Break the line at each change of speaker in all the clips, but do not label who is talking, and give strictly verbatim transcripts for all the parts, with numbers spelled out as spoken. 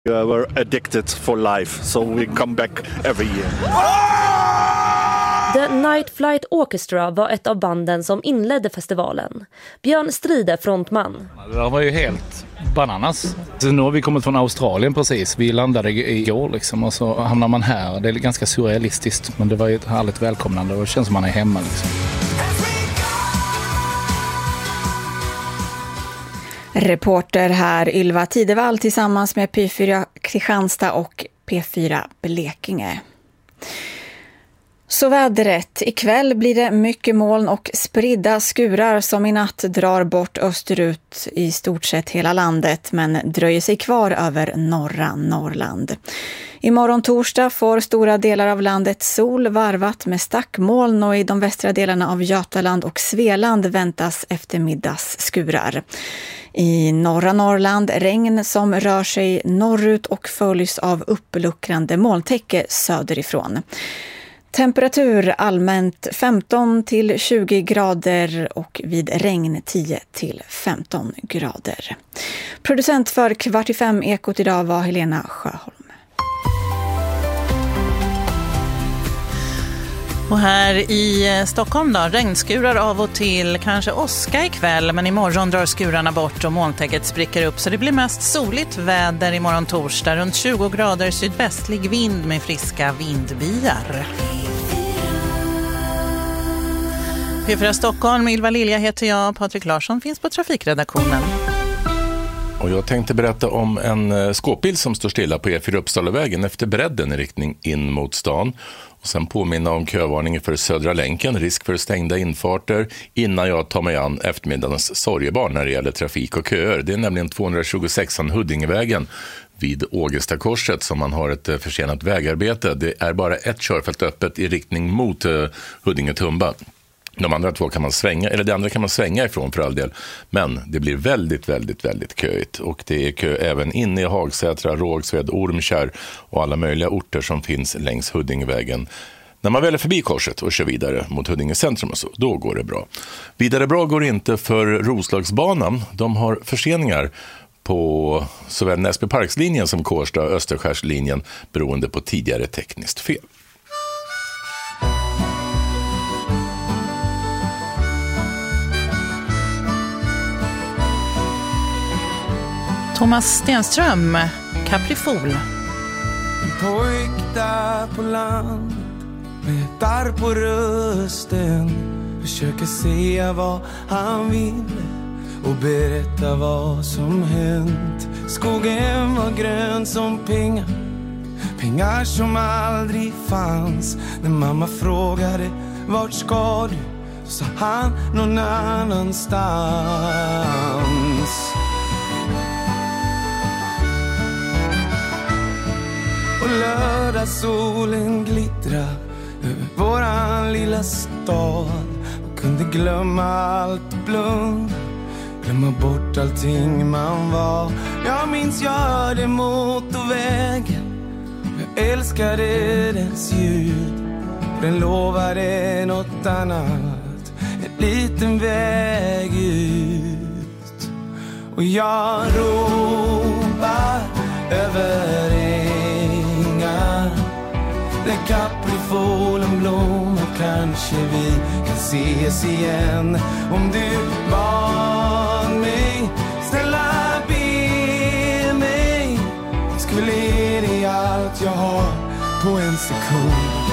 Uh, we're addicted for life, so we come back every year.
The Night Flight Orchestra var ett av banden som inledde festivalen. Björn Stride, frontman.
Det var ju helt bananas. Så nu har vi kommit från Australien precis. Vi landade igår liksom, och så hamnar man här. Det är ganska surrealistiskt, men det var ju ett härligt välkomnande och det känns som man är hemma liksom.
Reporter här Ylva Tidevall tillsammans med P fyra Kristianstad och P fyra Blekinge. Så vädret. Ikväll blir det mycket moln och spridda skurar som i natt drar bort österut i stort sett hela landet, men dröjer sig kvar över norra Norrland. Imorgon torsdag får stora delar av landet sol varvat med stackmoln, och i de västra delarna av Götaland och Svealand väntas eftermiddagsskurar. I norra Norrland regn som rör sig norrut och följs av uppluckrande molntäcke söderifrån. Temperatur allmänt femton till tjugo grader och vid regn tio till femton grader. Producent för Kvart i fem Ekot idag var Helena Sjöholm.
Och här i Stockholm då, regnskurar av och till, kanske åska ikväll, men imorgon drar skurarna bort och molntäcket spricker upp, så det blir mest soligt väder imorgon torsdag, runt tjugo grader, sydvästlig vind med friska vindbyar. P fyra Stockholm, Ylva Lilja heter jag, Patrik Larsson finns på trafikredaktionen.
Och jag tänkte berätta om en skåpbil som står stilla på E fyra Uppsalavägen efter bredden i riktning in mot stan. Och sen påminna om kövarningen för Södra länken, risk för stängda infarter innan jag tar mig an eftermiddagens sorgebarn när det gäller trafik och köer. Det är nämligen tvåhundratjugosexan Huddingevägen vid Ågestakorset som man har ett försenat vägarbete. Det är bara ett körfält öppet i riktning mot Huddinge-Tumba. De andra två kan man svänga, eller det andra kan man svänga ifrån för all del. Men det blir väldigt, väldigt, väldigt köigt. Och det är kö även inne i Hagsätra, Rågsved, Ormkärr och alla möjliga orter som finns längs Huddingevägen. När man väl är förbi korset och kör vidare mot Huddinge centrum och så, då går det bra. Vidare bra går det inte för Roslagsbanan. De har förseningar på såväl Näsby Parkslinjen som Kårsta Österskärslinjen beroende på tidigare tekniskt fel.
Thomas Stenström, Caprifol.
En pojk där på land med ett arr på rösten försöker säga vad han vill och berätta vad som hänt. Skogen var grön som pengar, pengar som aldrig fanns. När mamma frågade vart ska du, så sa han någon annanstans. Och lördagssolen glittra över våran lilla stad. Man kunde glömma allt och blunda, glömma bort allting man var. Jag minns jag hörde motorvägen, jag älskade dess ljud. Den lovade något annat, en liten väg ut. Och jag ropar över där kaprifolen blommar, kanske vi kan ses igen. Om du bad mig, snälla be mig, skulle ge dig allt jag har på en sekund.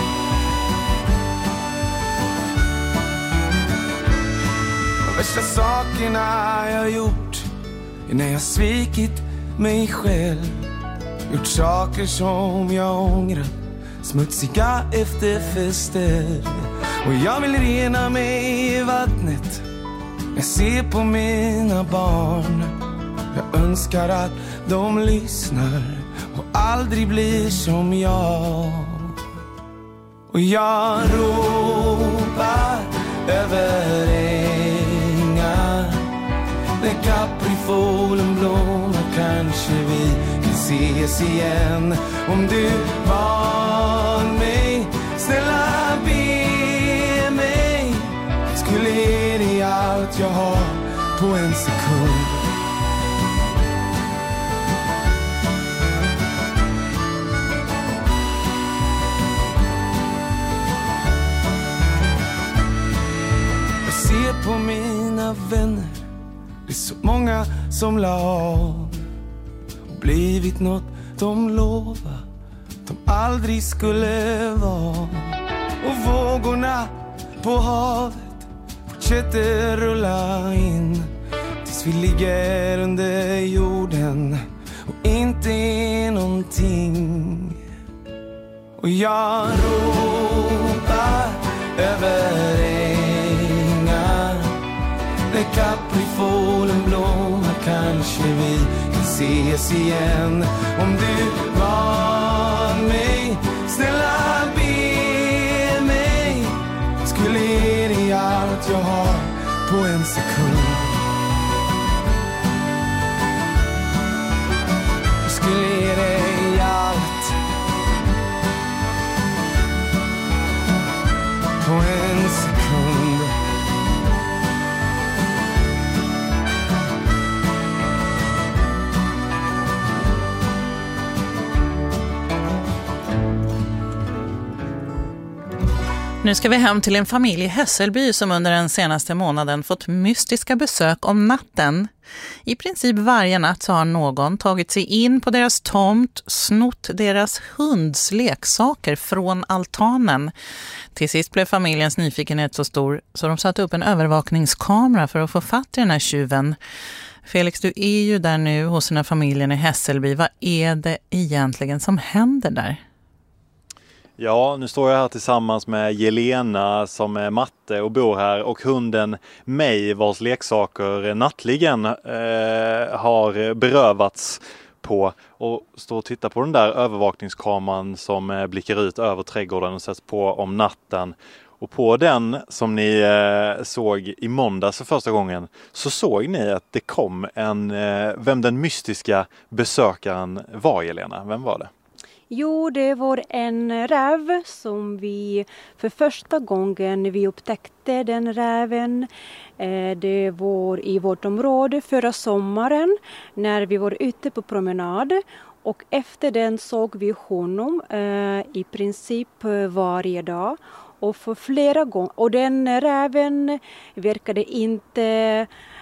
De värsta sakerna jag gjort är när jag svikit mig själv. Gjort saker som jag ångrar, smutsiga efterfester. Och jag vill rena mig i vattnet, jag ser på mina barn. Jag önskar att de lyssnar och aldrig blir som jag. Och jag ropar över ängar där kaprifolen blommar, kanske vi kan ses igen. Om du bad mig, snälla be mig, skulle ge dig allt jag har på en sekund. mina vänner, det är så många som la av och blivit något de lovade de aldrig skulle vara. Och vågorna på havet fortsätter rulla in tills vi ligger under jorden och inte är någonting. Och jag ropar över ängar där kaprifolen blommar, kanske vi kan ses igen. Om du var mig, snälla be mig, skulle ge dig allt jag har på en sekund. Jag skulle ge dig allt på en sekund.
Nu ska vi hem till en familj i Hässelby som under den senaste månaden fått mystiska besök om natten. I princip varje natt så har någon tagit sig in på deras tomt, snott deras hunds leksaker från altanen. Till sist blev familjens nyfikenhet så stor så de satte upp en övervakningskamera för att få fatt i den här tjuven. Felix, du är ju där nu hos den här familjen i Hässelby. Vad är det egentligen som händer där?
Ja, nu står jag här tillsammans med Jelena som är matte och bor här, och hunden May vars leksaker nattligen eh, har berövats på, och står och tittar på den där övervakningskameran som eh, blickar ut över trädgården och sätts på om natten. Och på den som ni eh, såg i måndags för första gången så såg ni att det kom en, eh, vem den mystiska besökaren var, Jelena. Vem var det?
Jo, det var en räv som vi för första gången vi upptäckte den räven. Det var i vårt område förra sommaren när vi var ute på promenad. Och efter den såg vi honom i princip varje dag. Och för flera gånger. Och den räven verkade inte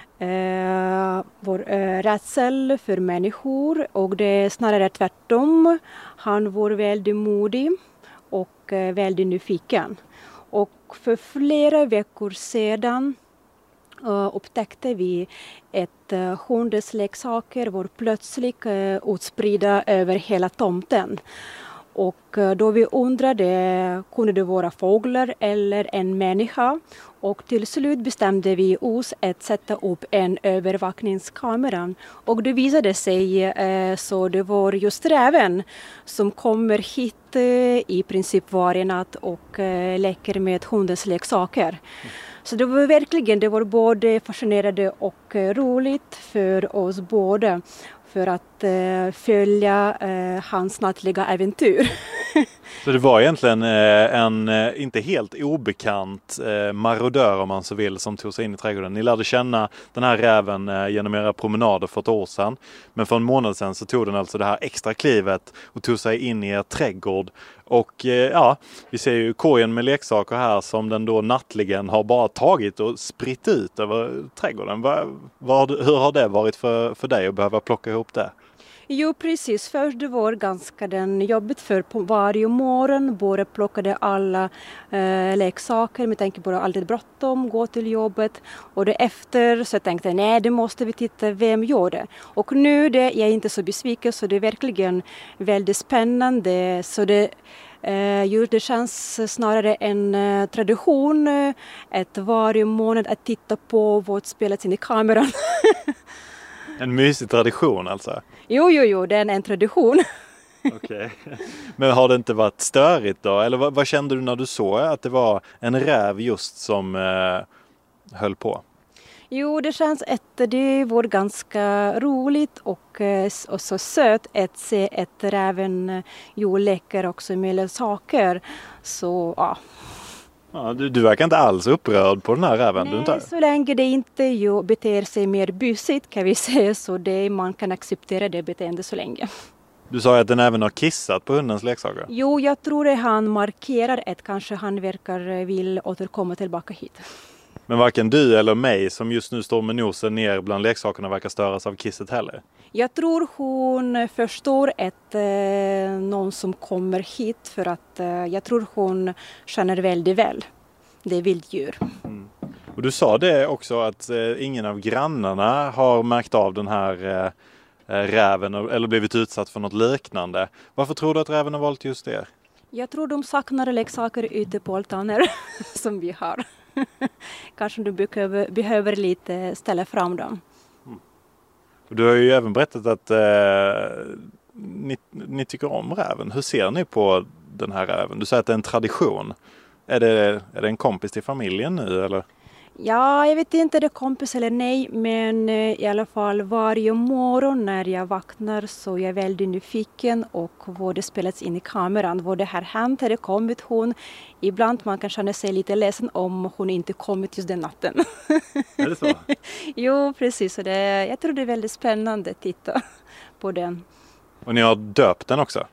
Uh, vår uh, rädsel för människor, och det är snarare tvärtom. Han var väldigt modig och uh, väldigt nyfiken. Och för flera veckor sedan uh, upptäckte vi att uh, hundens leksaker var plötsligt uh, utspridda över hela tomten. Och då vi undrade, kunde det vara fåglar eller en människa? Och till slut bestämde vi oss att sätta upp en övervakningskamera. Och det visade sig eh, så det var just räven som kommer hit eh, i princip varje natt och eh, leker med hundens leksaker. Så det var verkligen, det var både fascinerande och eh, roligt för oss båda. För att eh, följa eh, hans nattliga äventyr.
Så det var egentligen eh, en eh, inte helt obekant eh, marodör, om man så vill, som tog sig in i trädgården. Ni lärde känna den här räven eh, genom era promenader för ett år sedan. Men för en månad sedan så tog den alltså det här extra klivet och tog sig in i er trädgård. Och eh, ja, vi ser ju korgen med leksaker här som den då nattligen har bara tagit och spritt ut över trädgården. Va, vad, hur har det varit för, för dig att behöva plocka ihop det?
Jo, precis. Först det var ganska den jobbigt, för på varje morgon både plockade alla eh, leksaker med tanke på att alltid bråttom, gå till jobbet. Och det efter så jag tänkte jag, nej, det måste vi titta vem gör det. Och nu det, jag är inte så besviken, så det är verkligen väldigt spännande. Så det, eh, ju, det känns snarare en eh, tradition eh, att varje månad att titta på vad spelas in i kameran.
En mysig tradition alltså?
Jo, jo, jo, det är en tradition.
Okej. Men har det inte varit störigt då? Eller vad, vad kände du när du såg att det var en räv just som eh, höll på?
Jo, det känns att det var ganska roligt och, och så sött att se att räven jo, leker också med saker. Så ja.
Ja, du, du verkar inte alls upprörd på den här räven.
Nej,
du inte...
så länge det inte ju beter sig mer busigt kan vi säga, så det, man kan acceptera det beteendet så länge.
Du sa att den även har kissat på hundens leksaker.
Jo, jag tror att han markerar att kanske han verkar vill återkomma tillbaka hit.
Men varken du eller mig som just nu står med nosen ner bland leksakerna verkar störas av kisset heller.
Jag tror hon förstår att eh, någon som kommer hit för att eh, jag tror hon känner väldigt väl. Det är vilddjur.
Mm. Och du sa det också att eh, ingen av grannarna har märkt av den här eh, räven eller blivit utsatt för något liknande. Varför tror du att räven har valt just det?
Jag tror de saknar leksaker ute på altaner som vi har. Kanske du behöver, behöver lite ställa fram dem.
Mm. Du har ju även berättat att eh, ni, ni tycker om räven. Hur ser ni på den här räven? Du säger att det är en tradition. Är det, är det en kompis till familjen nu eller?
Ja, jag vet inte om det är kompis eller nej, men i alla fall varje morgon när jag vaknar så är jag väldigt nyfiken och vad det spelats in i kameran. Vad det här hänt, har det kommit hon? Ibland man kan känna sig lite ledsen om hon inte kommit just den natten.
Är det så?
Jo, precis. Så det, jag tror det är väldigt spännande att titta på den.
Och ni har döpt den också?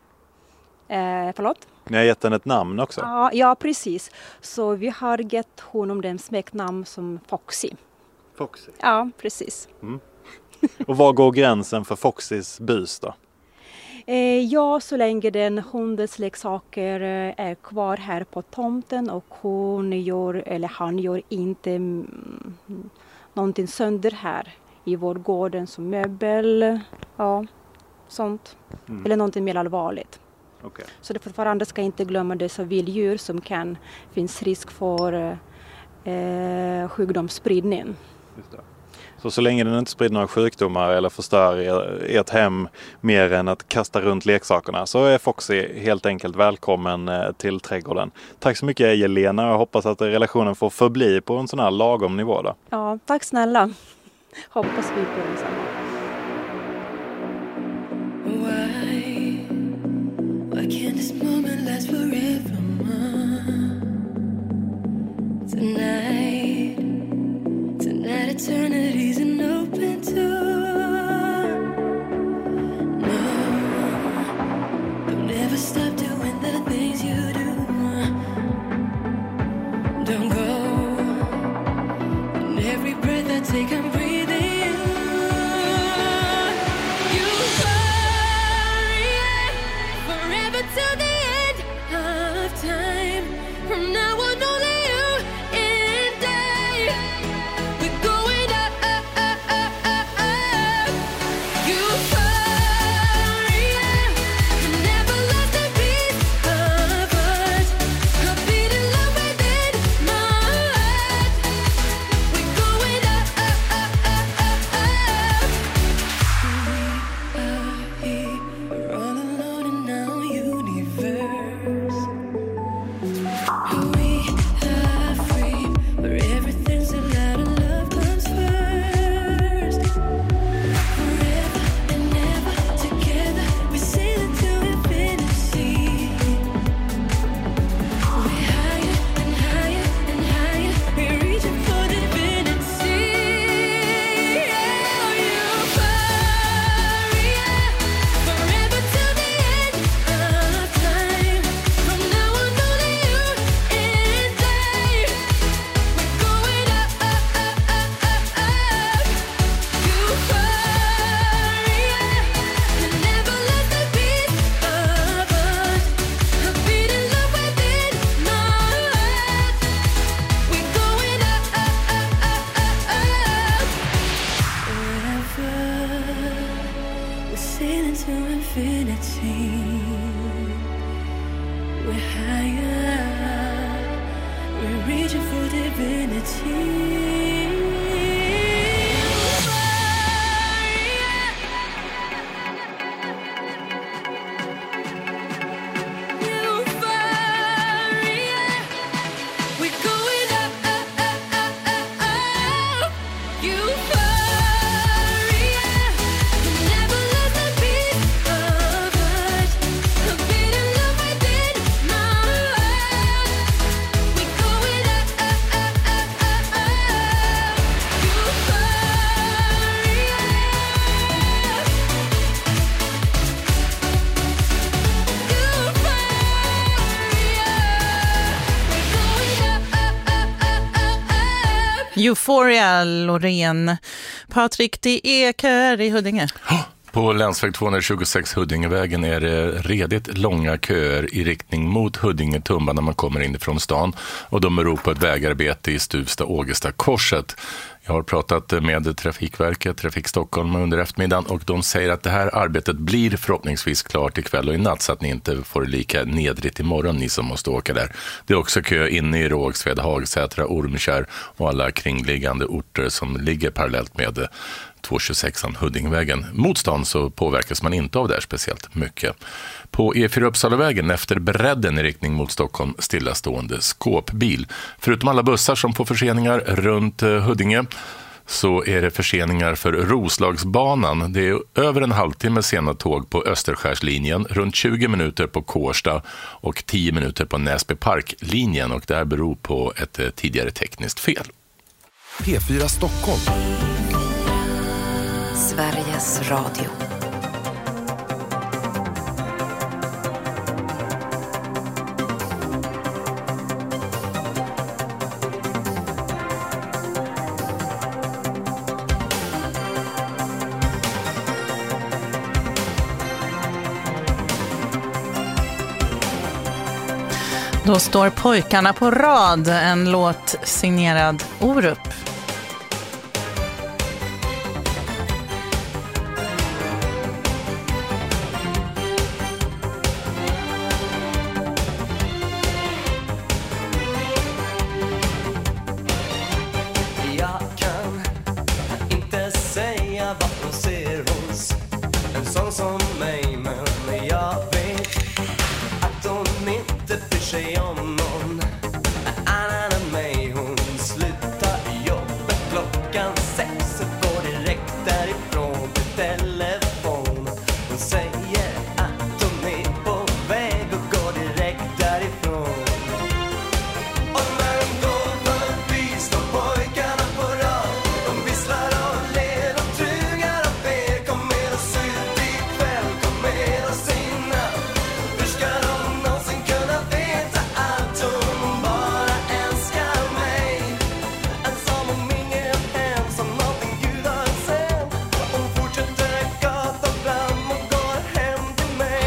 Eh, förlåt?
Ni har gett den ett namn också?
Ja, ja, precis. Så vi har gett honom den smeknamn som Foxy.
Foxy?
Ja, precis.
Mm. Och var går gränsen för Foxys bus då?
Eh, ja, så länge den hundens leksaker är kvar här på tomten och hon gör, eller han gör inte mm, någonting sönder här i vår gården som möbel, ja, sånt. Mm. Eller någonting mer allvarligt.
Okay.
Så det fortfarande ska inte glömma dessa vilddjur som kan finns risk för eh, sjukdomsspridning.
Just det. Så så länge den inte sprider några sjukdomar eller förstör ert hem mer än att kasta runt leksakerna så är Foxy helt enkelt välkommen till trädgården. Tack så mycket Jelena, jag hoppas att relationen får förbli på en sån här lagom nivå då.
Ja, tack snälla. Hoppas vi på detsamma.
Why can't this moment last forever? Tonight, tonight eternity's an open door. No, don't ever stop doing the things you do. Don't go, and every breath I take I'm breathing. Till the end of time. From now on, only you and I. We're going up, up, up, up, up, up. Euphoria, never lost a beat of us. A beating love within my heart. We're going up, up, up, up, up, up. We are here, we're all alone and now you.
Euphoria, Loreen. Patrik, det är köer i Huddinge.
På länsväg tvåhundratjugosex Huddingevägen är det redigt långa köer i riktning mot Huddinge-Tumba när man kommer in från stan. Och de beror på ett vägarbete i Stuvsta-Ågesta-korset. Jag har pratat med Trafikverket, Trafik Stockholm under eftermiddagen och de säger att det här arbetet blir förhoppningsvis klart ikväll och i natt så att ni inte får lika nedrigt imorgon, ni som måste åka där. Det är också kö inne i Rågsved, Hagsätra, Ormkärr och alla kringliggande orter som ligger parallellt med tvåhundratjugosex Huddingevägen. Mot stan så påverkas man inte av det här speciellt mycket. På E fyra Uppsalavägen efter bredden i riktning mot Stockholm stillastående skåpbil. Förutom alla bussar som får förseningar runt Huddinge så är det förseningar för Roslagsbanan. Det är över en halvtimme sena tåg på Österskärslinjen, runt tjugo minuter på Kårsta och tio minuter på Näsby Parklinjen och det här beror på ett tidigare tekniskt fel.
P fyra Stockholm.
Sveriges Radio.
Då står pojkarna på rad, en låt signerad Orup.
Jag kan inte säga vad hon ser hos en sån som mig, men jag vet att hon inte bryr sig om någon annan än mig. Hon slutar jobbet klockan sex och går direkt därifrån till telefon. Hon säger att hon är på väg och går direkt därifrån. Och när hon går förbi står pojkarna på rad. De visslar och ler och trugar och ber. Kom med oss ut ikväll, kom med oss innan. Hur ska de någonsin kunna veta allt? Hon bara älskar mig. En som om ingen hem, som någonting Gud har sänt. Hon fortsätter gatan fram och går hem till mig.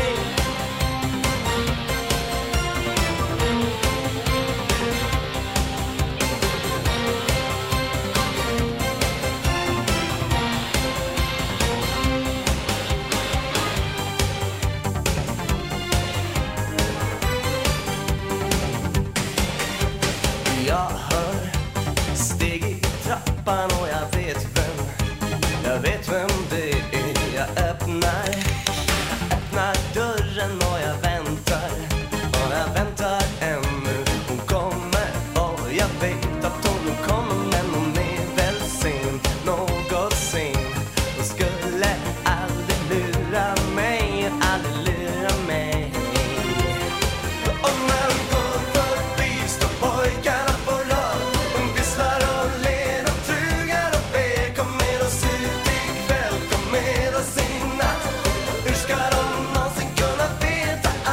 Jag hör steg i trappan och jag vet vem, jag vet vem det är. Jag öppnar, öppnar dörren och jag väntar, och jag väntar ännu. Hon kommer och jag vet att hon nog kommer, men hon är väl sen, något sen. Hon skulle aldrig lura mig, aldrig lura mig. Och när hon går förbi står pojkarna på rad. De visslar och ler och trugar och ber. Kom med oss ut ikväll, kom med oss i natt. Hur ska de någonsin kunna veta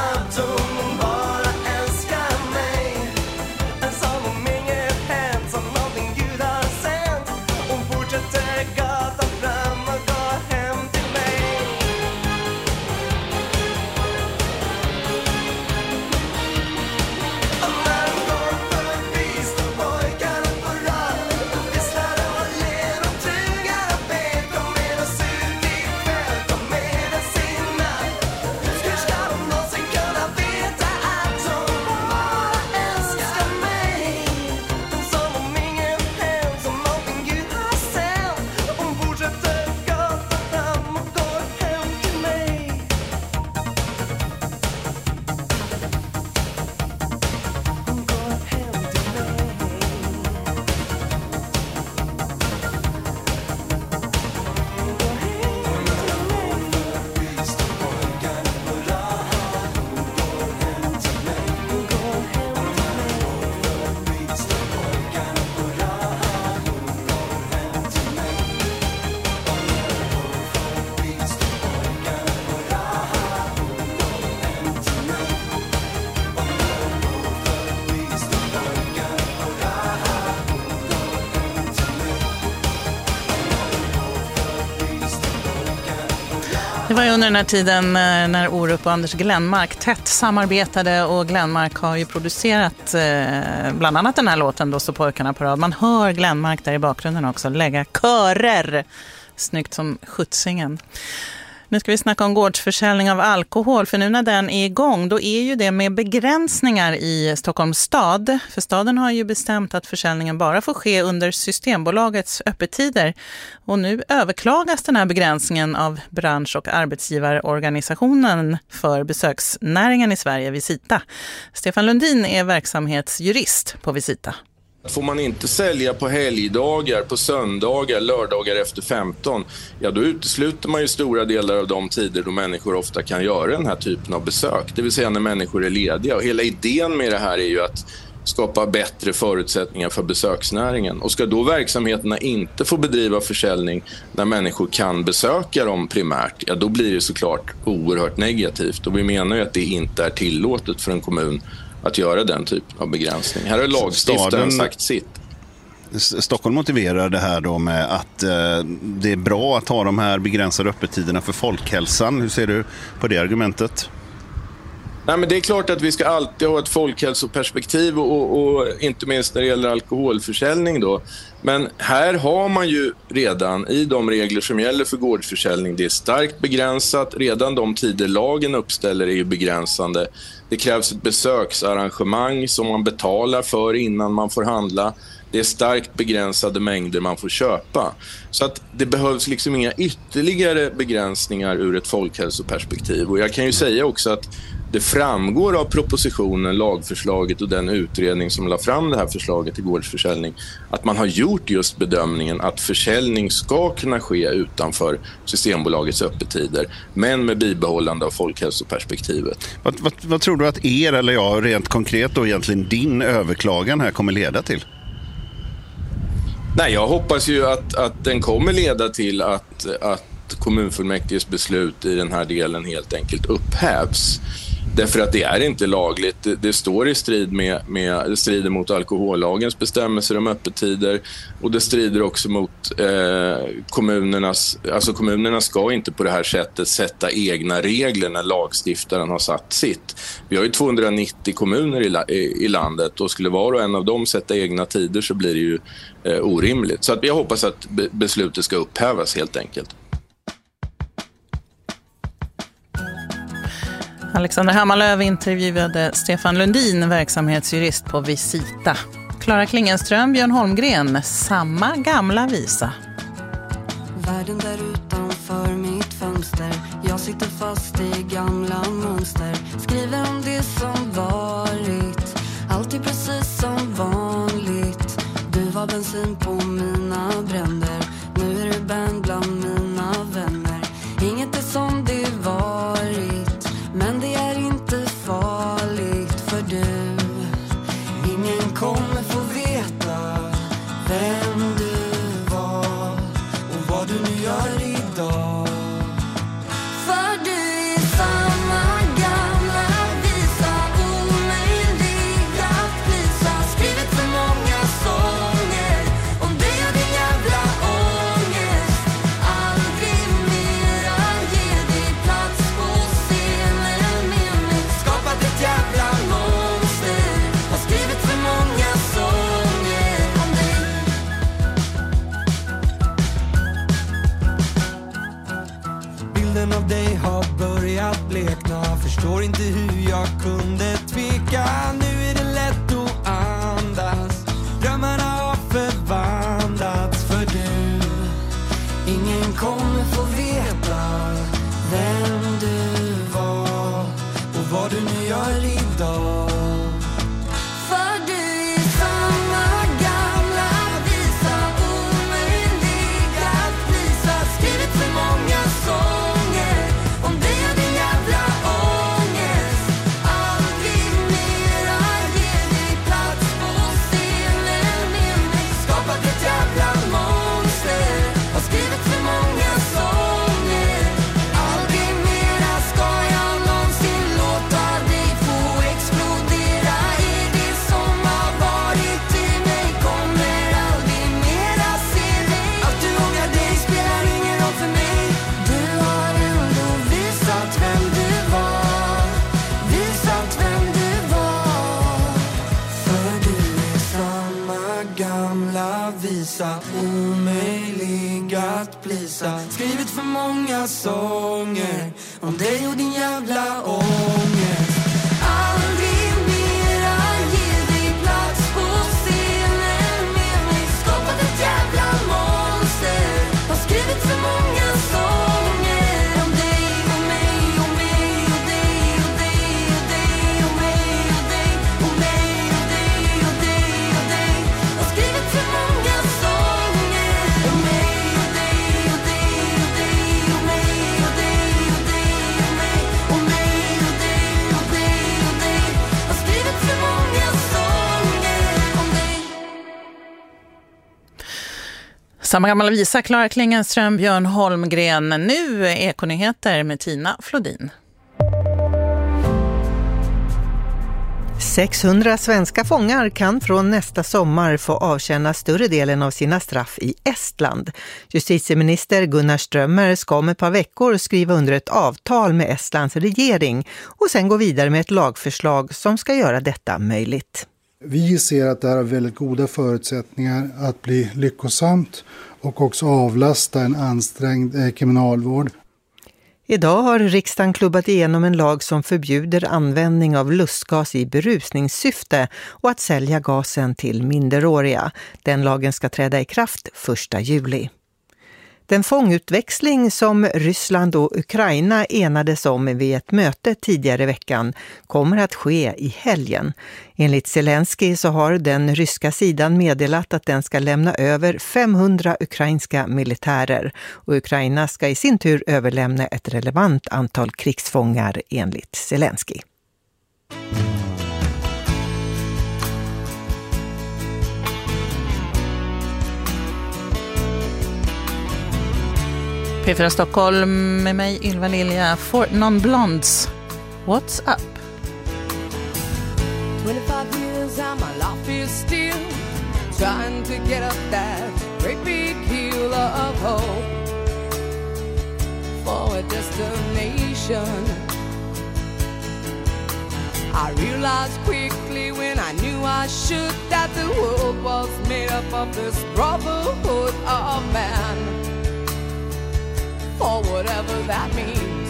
Det var ju under den här tiden när Orup och Anders Glenmark tätt samarbetade, och Glenmark har ju producerat eh, bland annat den här låten då, Så pojkarna på rad. Man hör Glenmark där i bakgrunden också lägga körer. Snyggt som skjutsingen. Nu ska vi snacka om gårdsförsäljning av alkohol, för nu när den är igång då är ju det med begränsningar i Stockholms stad. För staden har ju bestämt att försäljningen bara får ske under Systembolagets öppettider. Och nu överklagas den här begränsningen av bransch- och arbetsgivarorganisationen för besöksnäringen i Sverige, Visita. Stefan Lundin är verksamhetsjurist på Visita.
Får man inte sälja på helgdagar, på söndagar, lördagar efter femton, ja då utesluter man ju stora delar av de tider då människor ofta kan göra den här typen av besök. Det vill säga när människor är lediga. Och hela idén med det här är ju att skapa bättre förutsättningar för besöksnäringen. Och ska då verksamheterna inte få bedriva försäljning när människor kan besöka dem primärt, ja då blir det såklart oerhört negativt. Och vi menar ju att det inte är tillåtet för en kommun att göra den typen av begränsning. Här har lagstiftaren Staden, sagt sitt.
Stockholm motiverar det här då med att eh, det är bra att ha de här begränsade öppettiderna för folkhälsan. Hur ser du på det argumentet?
Nej, men det är klart att vi ska alltid ha ett folkhälsoperspektiv och, och inte minst när det gäller alkoholförsäljning då. Men här har man ju redan i de regler som gäller för gårdsförsäljning, det är starkt begränsat. Redan de tider lagen uppställer är ju begränsande. Det krävs ett besöksarrangemang som man betalar för innan man får handla. Det är starkt begränsade mängder man får köpa. Så att det behövs liksom inga ytterligare begränsningar ur ett folkhälsoperspektiv. Och jag kan ju säga också att det framgår av propositionen, lagförslaget och den utredning som la fram det här förslaget till gårdsförsäljning att man har gjort just bedömningen att försäljning ska kunna ske utanför Systembolagets öppettider, men med bibehållande av folkhälsoperspektivet.
Vad, vad, vad tror du att er, eller jag rent konkret då egentligen din överklagan här kommer leda till?
Nej, jag hoppas ju att, att den kommer leda till att, att kommunfullmäktiges beslut i den här delen helt enkelt upphävs. Därför att det är inte lagligt. Det, det står i strid med, med det strider mot alkohollagens bestämmelser om öppettider, och det strider också mot eh, kommunernas, alltså kommunerna ska inte på det här sättet sätta egna regler när lagstiftaren har satt sitt. Vi har ju tvåhundranittio kommuner i, la, i, i landet, och skulle var och en av dem sätta egna tider så blir det ju eh, orimligt. Så att jag hoppas att be, beslutet ska upphävas helt enkelt.
Alexander Hammarlöv intervjuade Stefan Lundin, verksamhetsjurist på Visita. Klara Klingenström, Björn Holmgren, samma gamla visa.
Världen där utanför mitt fönster, jag sitter fast i gamla mönster. Skriver om det som varit, alltid precis som vanligt. Du var bensin på mina bränder, nu är du band bland mina vänner. Inget är som det varit, men det är inte farligt för du. Ingen kommer få veta vem du var och vad du nu gör idag. För du är samma gamla visa, omöjlig att visa. Skrivit för många sånger om dig och din jävla ångest. Aldrig mera ge dig plats på scenen med mig. Skapat ett jävla monster, har skrivit för många sånger om dig.
Bilden av dig har börjat blekna, förstår inte hur jag kunde tveka. Nu är det lätt att andas, drömmarna har förvandlats. För du,
Ingen kommer få veta vem du var
och vad du nu gör idag.
För du är samma gamla visa, omöjlig att visa. Skrivit för många sånger om dig och din jävla ångest. Aldrig mera ge dig plats på scenen med mig. Skapat ett jävla monster, har skrivit för många sånger. Aldrig mera ska jag någonsin låta dig få
visa, omöjlig att plisa. Skrivit för många sånger om dig och din jävla ångest. Aldrig mera ge dig plats på scenen med mig. Skapat ett jävla monster. Har skrivit för många sånger om dig och mig och mig och dig och dig och dig och mig och dig och mig och dig och dig och dig. Har skrivit för många sånger om mig och dig och dig och dig och mig och dig och dig och mig och mig och dig och dig och dig. Har skrivit för många sånger om dig.
Samma gamla visa, Klara Klingenström, Björn Holmgren. Nu Ekonyheter med Tina Flodin.
sexhundra svenska fångar kan från nästa sommar få avtjäna större delen av sina straff i Estland. Justitieminister Gunnar Strömmer ska om ett par veckor skriva under ett avtal med Estlands regering och sen gå vidare med ett lagförslag som ska göra detta möjligt.
Vi ser att det här har väldigt goda förutsättningar att bli lyckosamt och också avlasta en ansträngd eh, kriminalvård.
Idag har riksdagen klubbat igenom en lag som förbjuder användning av lustgas i berusningssyfte och att sälja gasen till minderåriga. Den lagen ska träda i kraft första juli. Den fångutväxling som Ryssland och Ukraina enades om vid ett möte tidigare i veckan kommer att ske i helgen. Enligt Zelensky så har den ryska sidan meddelat att den ska lämna över femhundra ukrainska militärer och Ukraina ska i sin tur överlämna ett relevant antal krigsfångar enligt Zelensky.
P fyra Stockholm med mig, Ylva Lilja. For Non-Blondes, What's Up?
twenty-five years and my life is still trying to get up that great big hill of hope for a destination. I realized quickly when I knew I should that the world was made up of this brotherhood of man, or whatever that means.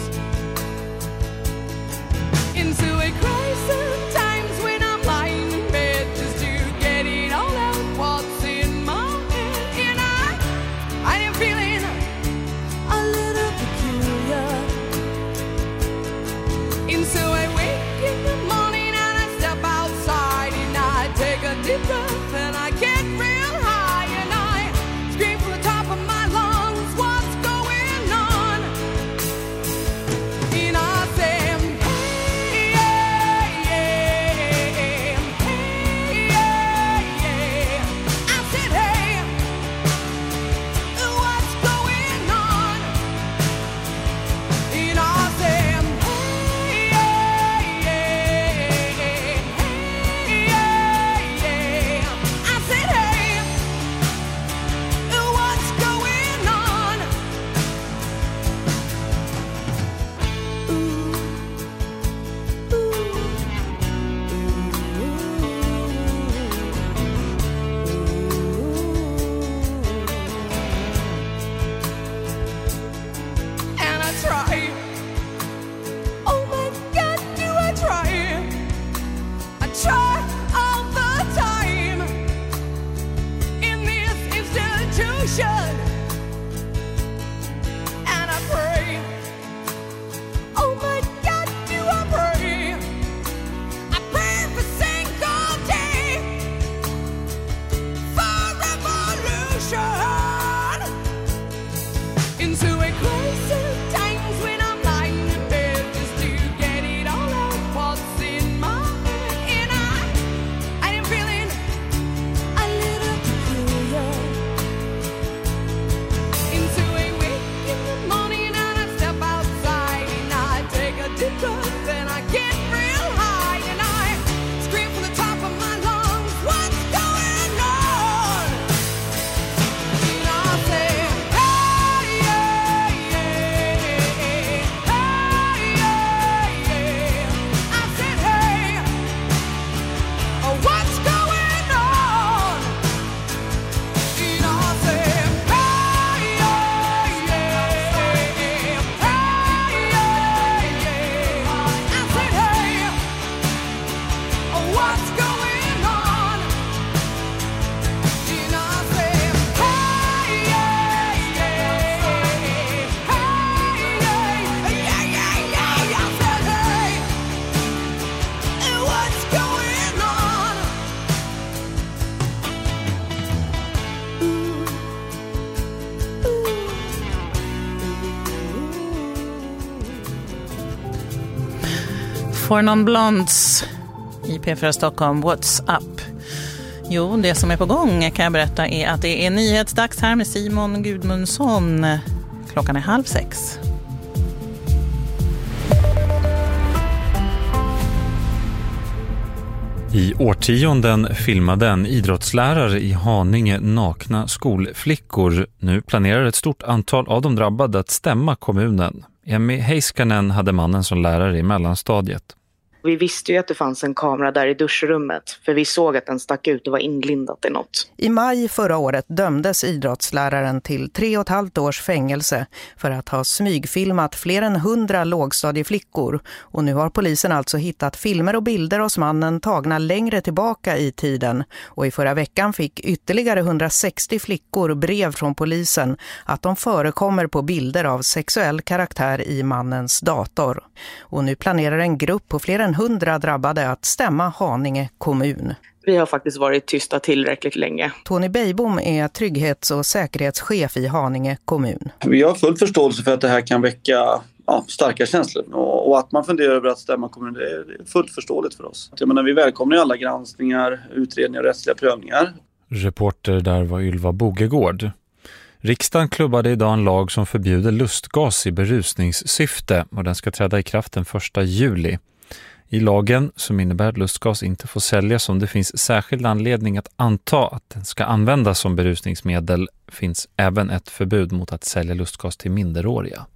Into a crisis times when I'm lying in bed just to get it all out what's in my head. And I, I am feeling a little peculiar. Into I wake in the morning and I step outside and I take a deep breath and I get real high and I scream from the top of my lungs, what's going on?
Four Non Blondes i P fyra Stockholm. What's up? Jo, det som är på gång kan jag berätta är att det är nyhetsdags här med Simon Gudmundsson. Klockan är halv sex.
I årtionden filmade en idrottslärare i Haninge nakna skolflickor. Nu planerar ett stort antal av de drabbade att stämma kommunen. Emmy Heiskanen hade mannen som lärare i mellanstadiet.
Vi visste ju att det fanns en kamera där i duschrummet, för vi såg att den stack ut och var inglindat i något.
I maj förra året dömdes idrottsläraren till tre och ett halvt års fängelse för att ha smygfilmat fler än hundra lågstadieflickor. Och nu har polisen alltså hittat filmer och bilder hos mannen tagna längre tillbaka i tiden. Och i förra veckan fick ytterligare hundrasextio flickor brev från polisen att de förekommer på bilder av sexuell karaktär i mannens dator. Och nu planerar en grupp på fler än hundra drabbade att stämma Haninge kommun.
Vi har faktiskt varit tysta tillräckligt länge.
Tony Beijbom är trygghets- och säkerhetschef i Haninge kommun.
Vi har full förståelse för att det här kan väcka ja, starka känslor. Och, och att man funderar över att stämma kommunen, det är fullt förståeligt för oss. Jag menar, vi välkomnar alla granskningar, utredningar och rättsliga prövningar.
Reporter där var Ylva Bogegård. Riksdagen klubbade idag en lag som förbjuder lustgas i berusningssyfte och den ska träda i kraft den första juli. I lagen, som innebär att lustgas inte får säljas om det finns särskild anledning att anta att den ska användas som berusningsmedel, finns även ett förbud mot att sälja lustgas till minderåriga.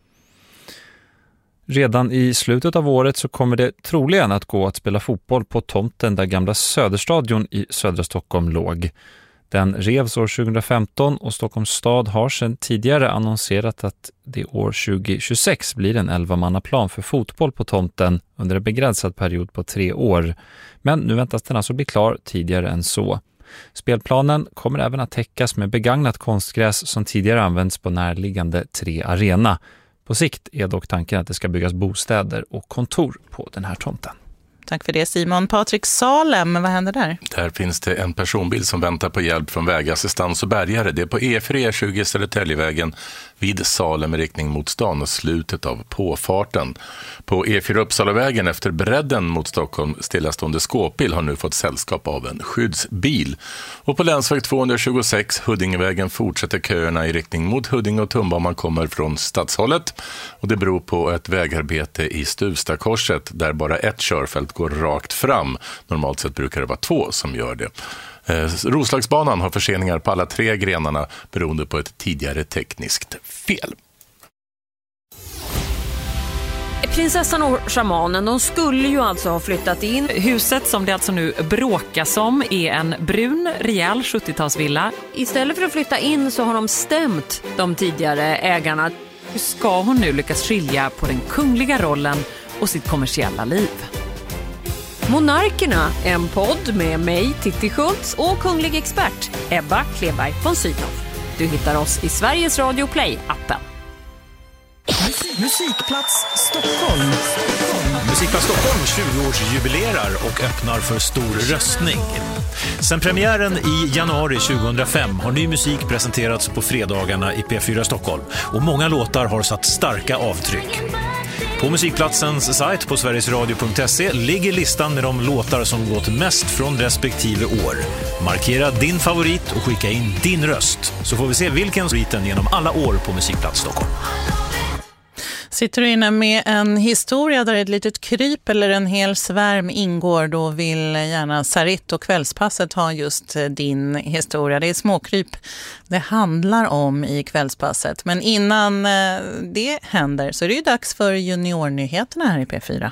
Redan i slutet av året så kommer det troligen att gå att spela fotboll på tomten där gamla Söderstadion i södra Stockholm låg. Den revs år tjugohundrafemton och Stockholms stad har sedan tidigare annonserat att det år tjugohundratjugosex blir en elva-mannaplan för fotboll på tomten under en begränsad period på tre år. Men nu väntas den alltså bli klar tidigare än så. Spelplanen kommer även att täckas med begagnat konstgräs som tidigare används på närliggande tre arena. På sikt är dock tanken att det ska byggas bostäder och kontor på den här tomten.
Tack för det Simon. Patrik Salem, vad händer där?
Där finns det en personbil som väntar på hjälp från vägassistans och bärgare. Det är på E fyra tjugo Södertäljevägen vid Salem i riktning mot stan och slutet av påfarten. På E fyra Uppsalavägen efter bredden mot Stockholm stillastående skåpbil har nu fått sällskap av en skyddsbil. Och på länsväg tvåhundratjugosex Huddingevägen fortsätter köerna i riktning mot Huddinge och Tumba om man kommer från stadshållet. Och det beror på ett vägarbete i Stuvstakorset där bara ett körfält går rakt fram. Normalt sett brukar det vara två som gör det. Eh, Roslagsbanan har förseningar på alla tre grenarna beroende på ett tidigare tekniskt fel.
Prinsessan och shamanen, de skulle ju alltså ha flyttat in.
Huset som det alltså nu bråkas om är en brun, rejäl sjuttiotalsvilla.
Istället för att flytta in så har de stämt de tidigare ägarna.
Hur ska hon nu lyckas skilja på den kungliga rollen och sitt kommersiella liv?
Monarkerna, en podd med mig, Titti Schultz, och kunglig expert Ebba Kleberg von Sydow. Du hittar oss i Sveriges Radio Play-appen.
Musikplats Stockholm. Musikplats Stockholm tjugo-årsjubilerar och öppnar för stor röstning. Sen premiären i januari tjugohundrafem har ny musik presenterats på fredagarna i P fyra Stockholm och många låtar har satt starka avtryck. På musikplatsens sajt på sverigesradio punkt se ligger listan med de låtar som gått mest från respektive år. Markera din favorit och skicka in din röst så får vi se vilken sviten genom alla år på Musikplats Stockholm.
Sitter du inne med en historia där ett litet kryp eller en hel svärm ingår, då vill gärna Sarit och Kvällspasset ha just din historia. Det är småkryp det handlar om i Kvällspasset. Men innan det händer så är det ju dags för juniornyheterna här i P fyra.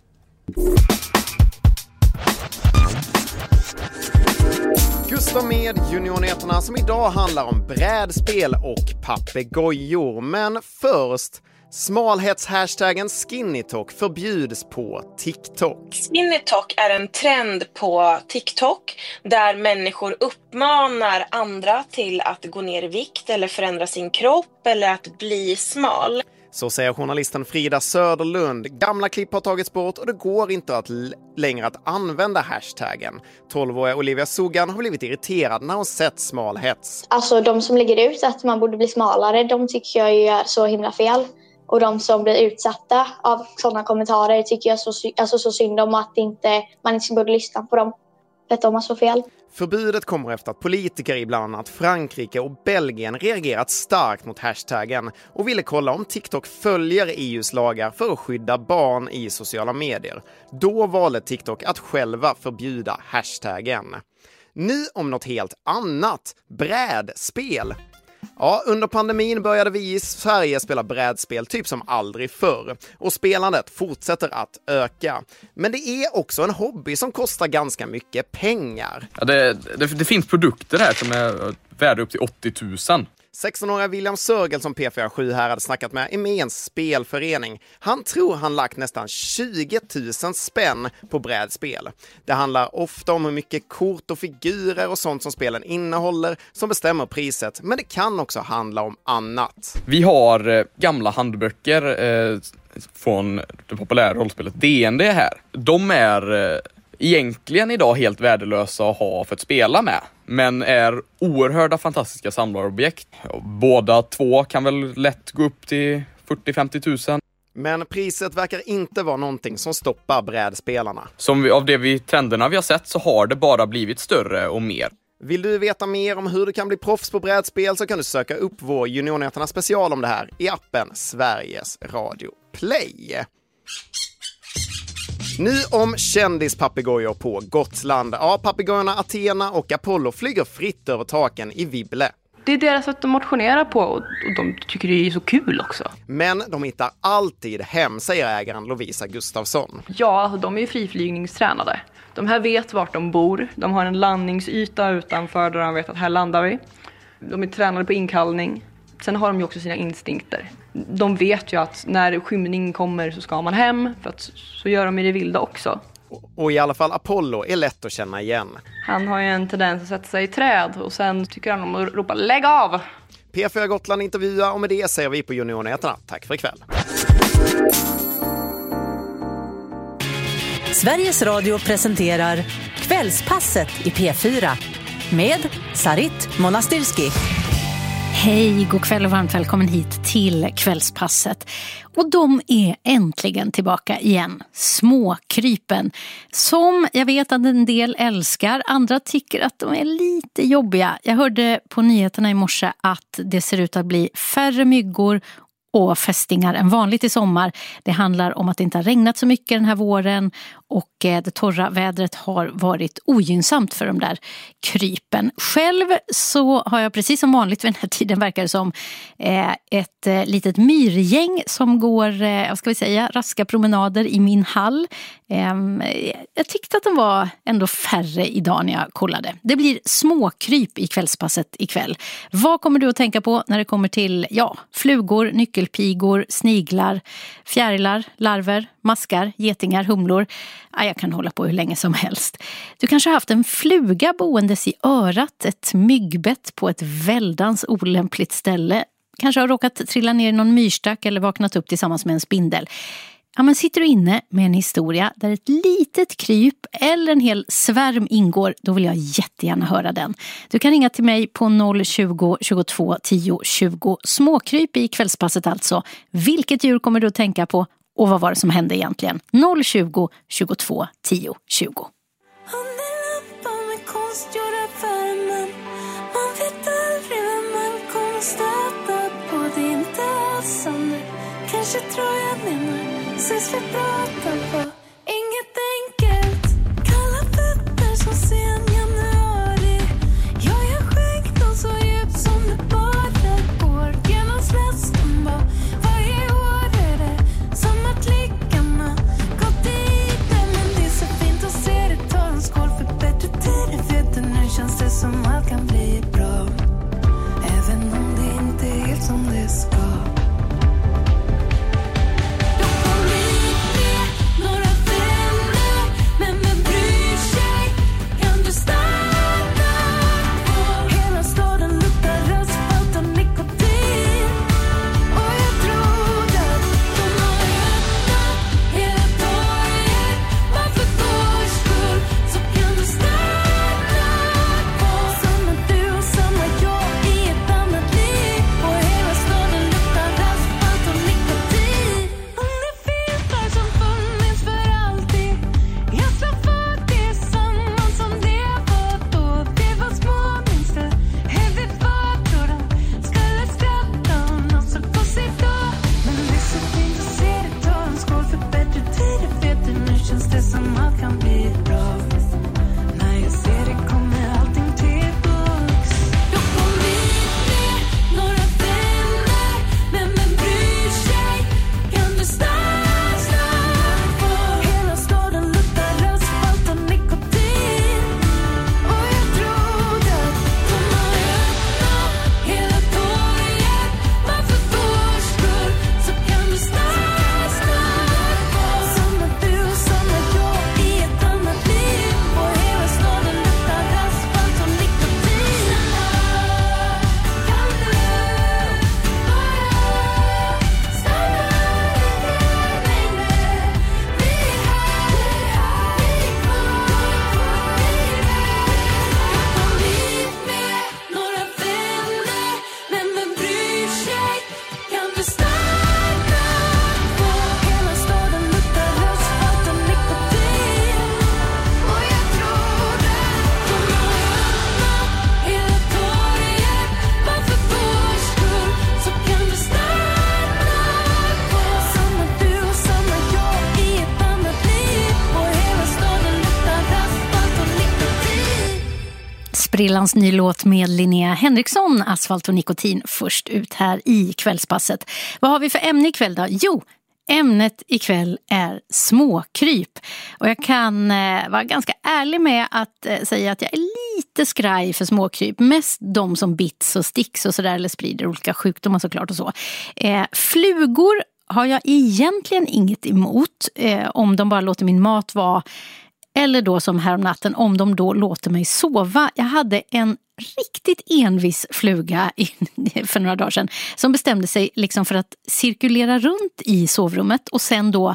Gustav med juniornyheterna som idag handlar om brädspel och papegojor. Men först, smalhets-hashtaggen SkinnyTalk förbjuds på TikTok.
SkinnyTalk är en trend på TikTok där människor uppmanar andra till att gå ner i vikt eller förändra sin kropp eller att bli smal.
Så säger journalisten Frida Söderlund. Gamla klipp har tagits bort och det går inte att l- längre att använda hashtaggen. tolvåriga Olivia Sugan har blivit irriterad när hon sett smalhets.
Alltså de som lägger ut att man borde bli smalare, de tycker jag ju är så himla fel.
Och de som blir utsatta av sådana kommentarer tycker jag så, alltså så synd om att inte, man inte borde lyssna på dem. För att de har så fel.
Förbudet kommer efter att politiker i bland annat Frankrike och Belgien reagerat starkt mot hashtaggen och ville kolla om TikTok följer E U:s lagar för att skydda barn i sociala medier. Då valde TikTok att själva förbjuda hashtaggen. Nu om något helt annat, brädspel. Ja, under pandemin började vi i Sverige spela brädspel typ som aldrig förr. Och spelandet fortsätter att öka. Men det är också en hobby som kostar ganska mycket pengar.
Ja, det, det, det finns produkter här som är värda upp till åttio tusen.
sexton-åriga William Sörgel som P fyra sju här hade snackat med är med i en spelförening. Han tror han lagt nästan tjugo tusen spänn på brädspel. Det handlar ofta om hur mycket kort och figurer och sånt som spelen innehåller som bestämmer priset, men det kan också handla om annat.
Vi har eh, gamla handböcker eh, från det populära rollspelet D and D här. De är eh, egentligen idag helt värdelösa att ha för att spela med, men är oerhörda fantastiska samlarobjekt. Båda två kan väl lätt gå upp till fyrtio till femtio tusen.
Men priset verkar inte vara någonting som stoppar brädspelarna.
Som vi, av det vi trenderna vi har sett så har det bara blivit större och mer.
Vill du veta mer om hur du kan bli proffs på brädspel så kan du söka upp vår Juniornyheterna special om det här i appen Sveriges Radio Play. Nu om kändispapegojor på Gotland. Ja, papegojorna Athena och Apollo flyger fritt över taken i Vibble.
Det är deras sätt att motionera på och de tycker det är så kul också.
Men de hittar alltid hem, säger ägaren Lovisa Gustafsson.
Ja, de är ju friflygningstränade. De här vet vart de bor. De har en landningsyta utanför där de vet att här landar vi. De är tränade på inkallning. Sen har de ju också sina instinkter. De vet ju att när skymning kommer så ska man hem, för att så gör de i det vilda också.
Och i alla fall Apollo är lätt att känna igen.
Han har ju en tendens att sätta sig i träd och sen tycker han om att ropa lägg av!
P fyra Gotland intervjuar och med det säger vi på Juniornyheterna. Tack för ikväll.
Sveriges Radio presenterar Kvällspasset i P fyra med Sarit Monastirski.
Hej, god kväll och varmt välkommen hit till Kvällspasset. Och de är äntligen tillbaka igen, småkrypen. Som jag vet att en del älskar, andra tycker att de är lite jobbiga. Jag hörde på nyheterna i morse att det ser ut att bli färre myggor och fästingar än vanligt i sommar. Det handlar om att det inte har regnat så mycket den här våren och det torra vädret har varit ogynnsamt för de där krypen. Själv så har jag precis som vanligt vid den här tiden verkar det som ett litet myrgäng som går, vad ska vi säga, raska promenader i min hall. Jag tyckte att de var ändå färre idag när jag kollade. Det blir småkryp i kvällspasset ikväll. Vad kommer du att tänka på när det kommer till, ja, flugor, nyckelpigor, sniglar, fjärilar, larver, maskar, getingar, humlor? Ja, jag kan hålla på hur länge som helst. Du kanske har haft en fluga boendes i örat, ett myggbett på ett väldans olämpligt ställe. Kanske har råkat trilla ner i någon myrstack eller vaknat upp tillsammans med en spindel. Ja, men sitter du inne med en historia där ett litet kryp eller en hel svärm ingår, då vill jag jättegärna höra den. Du kan ringa till mig på noll tjugo, tjugotvå, tio, tjugo. Småkryp i kvällspasset alltså. Vilket djur kommer du att tänka på och vad var det som hände egentligen? noll tjugo, tjugotvå, tio, tjugo.
Kanske tror jag menar, ses vi prata på inget enkelt. Kalla fötter som sen januari. Jag gör skägg så djupt som det bara går. Genom släsken bara, varje år är det som att blickarna gått dit. Men det är så fint att se det, tar en skål för bättre tider. Vet du, nu känns det som allt kan bli bra. Även om det inte är helt som det ska. känns det som allt kan bli bra. När jag ser det kommer allting tillbaks. Jag kom hit med några vänner, men vem bryr sig? Kan du snart, snart få? Hela staden luktar asfalt och nikotin. Och jag trodde att de har öppnat hela torget. Men för vår skull så kan du snart, snart få. Samma du, samma jag i ett annat liv. Och hela staden luktar asfalt och nikotin. Kan du bara stanna lite längre? Vi är här, vi är här, vi är kvar, jag kom hit med några vänner, men vem bryr sig? Kan du stanna på? Hela staden luktar asfalt och nikotin. Och jag trodde de har öppnat hela torget. Bara för vår skull så kan du stanna på. Samma du och samma jag i ett annat liv. Och hela staden luktar asfalt och nikotin.
Sprillans ny låt med Linnea Henriksson, Asfalt och nikotin, först ut här i kvällspasset. Vad har vi för ämne ikväll då? Jo, ämnet ikväll är småkryp. Och jag kan eh, vara ganska ärlig med att eh, säga att jag är lite skraj för småkryp. Mest de som bits och sticks och sådär, eller sprider olika sjukdomar såklart och så. Eh, flugor har jag egentligen inget emot eh, om de bara låter min mat vara. Eller då som häromnatten, om de då låter mig sova. Jag hade en riktigt envis fluga för några dagar sedan som bestämde sig liksom för att cirkulera runt i sovrummet och sen då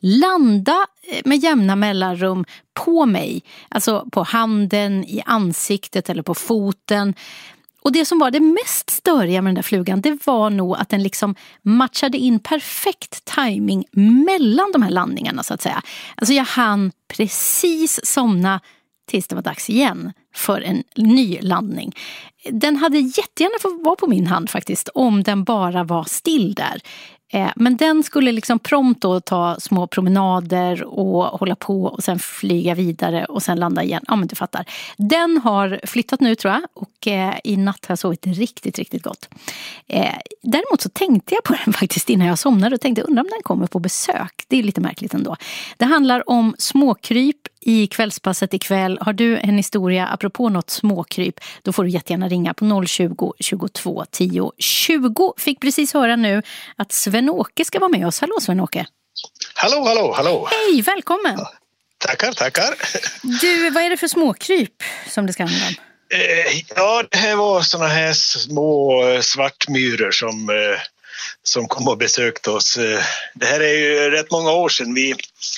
landa med jämna mellanrum på mig. Alltså på handen, i ansiktet eller på foten. Och det som var det mest störiga med den där flugan, det var nog att den liksom matchade in perfekt timing mellan de här landningarna så att säga. Alltså jag hann precis somna tills det var dags igen för en ny landning. Den hade jättegärna fått vara på min hand faktiskt, om den bara var still där. Men den skulle liksom prompt då ta små promenader och hålla på och sen flyga vidare och sen landa igen. Ja, men du fattar. Den har flyttat nu tror jag och eh, i natt har jag sovit riktigt, riktigt gott. Eh, däremot så tänkte jag på den faktiskt innan jag somnade och tänkte undra om den kommer på besök. Det är lite märkligt ändå. Det handlar om småkryp i kvällspasset ikväll. Har du en historia apropå något småkryp, då får du jättegärna ringa på noll tjugo, tjugotvå, tio, tjugo. Fick precis höra nu att Sven-Åke ska vara med oss. Hallå Sven-Åke.
Hallå, hallå, hallå.
Hej, välkommen.
Ja, tackar, tackar.
Du, vad är det för småkryp som det ska handla om?
Eh, ja, det här var såna här små eh, svartmyror som, eh, som kom och besökte oss. Eh, det här är ju rätt många år sedan. Vi,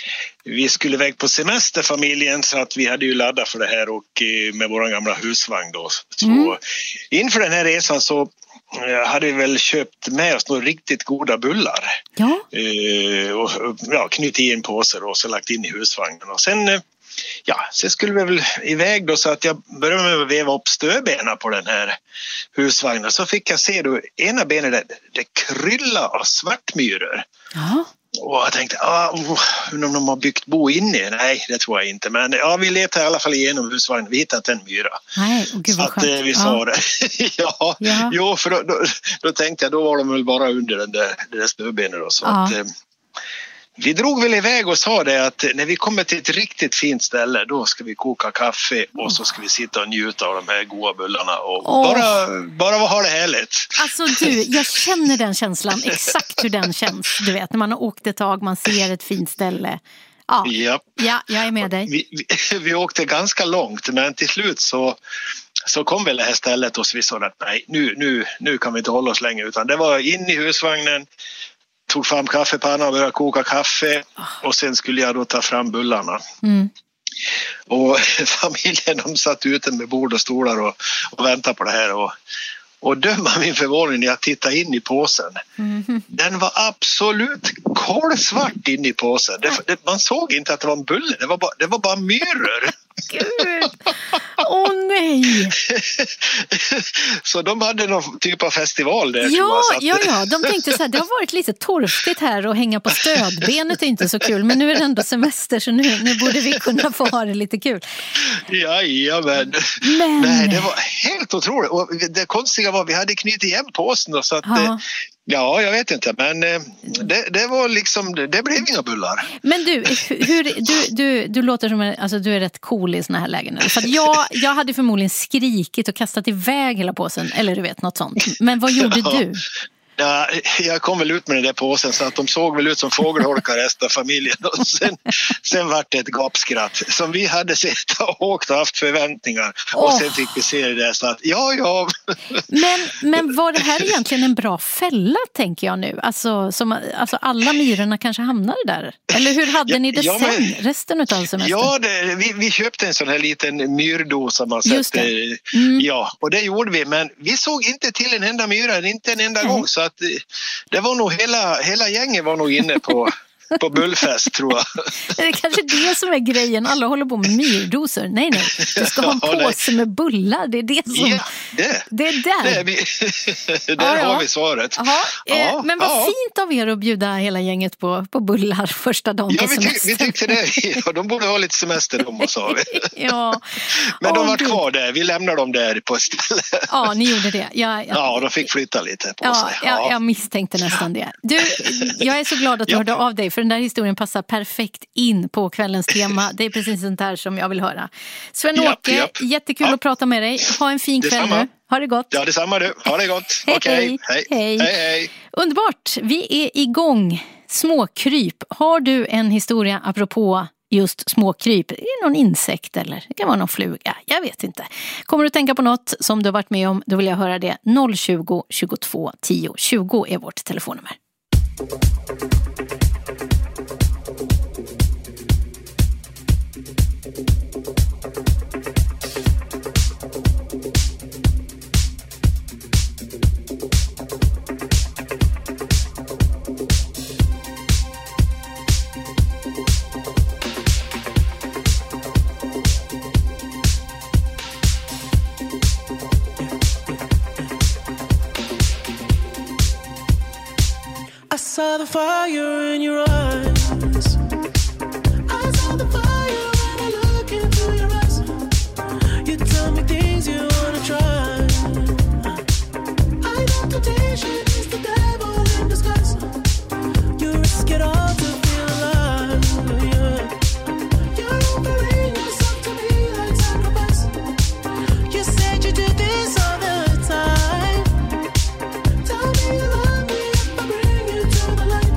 vi skulle iväg på semester, familjen, så att vi hade ju laddat för det här och eh, med vår gamla husvagn då. Så
Mm.
inför den här resan så hade vi väl köpt med oss några riktigt goda bullar.
Ja.
Eh, och ja, knutit i en påse och så lagt in i husvagnen. Och sen, eh, ja, sen skulle vi väl iväg då, så att jag började med att veva upp stödbenen på den här husvagnen. Så fick jag se då ena benet där, det krylla av svartmyror.
Ja.
Och jag tänkte, ah, oh, om de har byggt bo inne. Nej, det tror jag inte. Men ja, vi letade i alla fall igenom husvagnen. Vi hittade en myra.
Nej, oh, gud vad
Så att
skönt.
eh, vi
Ja.
sa det. ja,
Ja.
Jo, för då, då, då tänkte jag, då var de väl bara under den där, det där stödbenet då. Så
Ja.
att, eh, vi drog väl iväg och sa det att när vi kommer till ett riktigt fint ställe, då ska vi koka kaffe och så ska vi sitta och njuta av de här goda bullarna och
Åh.
bara, bara ha det härligt.
Alltså du, jag känner den känslan, exakt hur den känns. Du vet, när man har åkt ett tag, man ser ett fint ställe. Ja,
Ja.
ja jag är med dig.
Vi, vi, vi åkte ganska långt, men till slut så, så kom väl det här stället och så vi sa att nej, nu, nu, nu kan vi inte hålla oss längre, utan det var in i husvagnen, tog fram kaffepannan och började koka kaffe och sen skulle jag då ta fram bullarna.
Mm.
Och familjen, de satt ute med bord och stolar och, och väntade på det här och, och döma min förvåning när jag tittade in i påsen.
Mhm.
Den var absolut kolsvart in i påsen. Det, det, man såg inte att det var en bulle, det var bara, det var bara myror.
gud. Åh nej.
Så de hade någon typ av festival där.
Ja,
tror jag,
ja, ja. De tänkte så här, det har varit lite torftigt här och hänga på stödbenet är inte så kul. Men nu är det ändå semester så nu, nu borde vi kunna få ha det lite kul.
Ja, ja men.
men...
Nej, det var helt otroligt. Och det konstiga var att vi hade knutit igen påsen då, så att...
Ja.
Ja, jag vet inte, men det, det var liksom, det blev inga bullar.
Men du, hur, du, du, du låter som en, alltså du är rätt cool i såna här lägen. För att jag, jag hade förmodligen skrikit och kastat iväg hela påsen, eller du vet, något sånt. Men vad gjorde
Ja.
du?
Ja, jag kom väl ut med den där påsen så att de såg väl ut som fågelholkar resten av familjen. Och sen, sen var det ett gapskratt som vi hade sett och åkt och haft förväntningar. Och
Åh.
sen fick vi se det där så att ja, ja.
Men, men var det här egentligen en bra fälla, tänker jag nu? Alltså, som, alltså alla myrorna kanske hamnade där. Eller hur hade
Ja,
ni det
ja,
sen,
men-
resten av semestern?
Ja, det, vi, vi köpte en sån här liten myrdos som man
Just
sätter.
det. Mm.
Ja, och det gjorde vi. Men vi såg inte till en enda myra, inte en enda
Nej.
gång. Så att eh, det var nog hela, hela gänget var nog inne på, på bullfest, tror jag.
Det är kanske det som är grejen. Alla håller på med myrdoser. Nej, nej. Du ska ha en
Ja, nej.
påse med bullar. Det är det som...
Ja, det.
Det är där.
Det är vi. Där
Ja, ja.
har vi svaret.
Jaha, eh,
Ja,
men vad
ja.
fint av er att bjuda hela gänget på, på bullar första dagen
Ja,
på
vi, tyck,
semestern.
vi tyckte det. Ja, de borde ha lite semester, de, sa vi.
Ja.
Men de
Åh,
var
gud.
kvar där. Vi lämnade dem där på ett ställe.
Ja, ni gjorde det. Jag, jag,
Ja, de fick flytta lite på
ja,
sig.
jag, jag misstänkte nästan det. Du, jag är så glad att du
Ja.
hörde av dig, för den där historien passar perfekt in på kvällens tema. Det är precis sånt här som jag vill höra. Sven-Åke,
Japp, japp.
jättekul att prata med dig. Ha en fin kväll
Detsamma.
nu. Ha det gott.
Ja, detsamma du. Ha det gott.
Hej,
Okej.
hej.
Hej.
Hej.
Hej, hej.
Underbart, vi är igång. Småkryp. Har du en historia apropå just småkryp? Är det någon insekt eller det kan vara någon fluga? Jag vet inte. Kommer du tänka på något som du har varit med om, då vill jag höra det. noll tjugo, tjugotvå, tio, tjugo är vårt telefonnummer.
I saw the fire in your eyes. I saw the fire when I look into your eyes. You tell me things you wanna try. I know temptation is the devil in disguise. You risk it all to feel alive. Yeah. You're offering yourself to me like sacrifice. You said you do this all the time. Tell me you love me if I bring you to the light.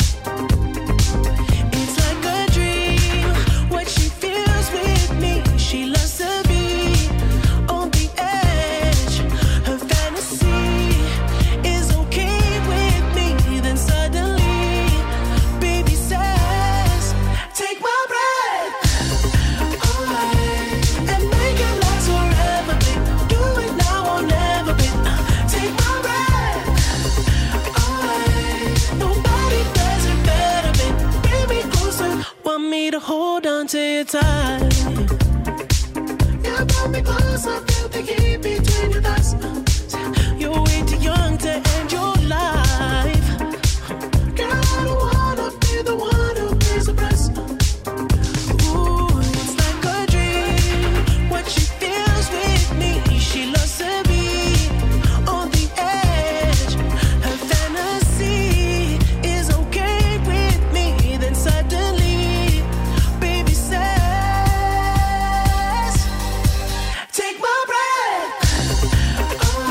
It's like a dream, what she feels with me. She loves to be on the edge. Her fantasy is okay with me. Then suddenly, baby says, take my breath away and make it last forever, babe. Do it now or never, babe. Take my breath away. Nobody does it better, babe. Bring me closer. Want me to hold on to you tight. You brought me closer, feel the heat between your thighs. You're way too young to end your life. Girl, I don't wanna be the one who pays the price. Ooh, it's like a dream. What she feels with me, she loves to be on the edge. Her fantasy is okay with me. Then suddenly, baby says, take my breath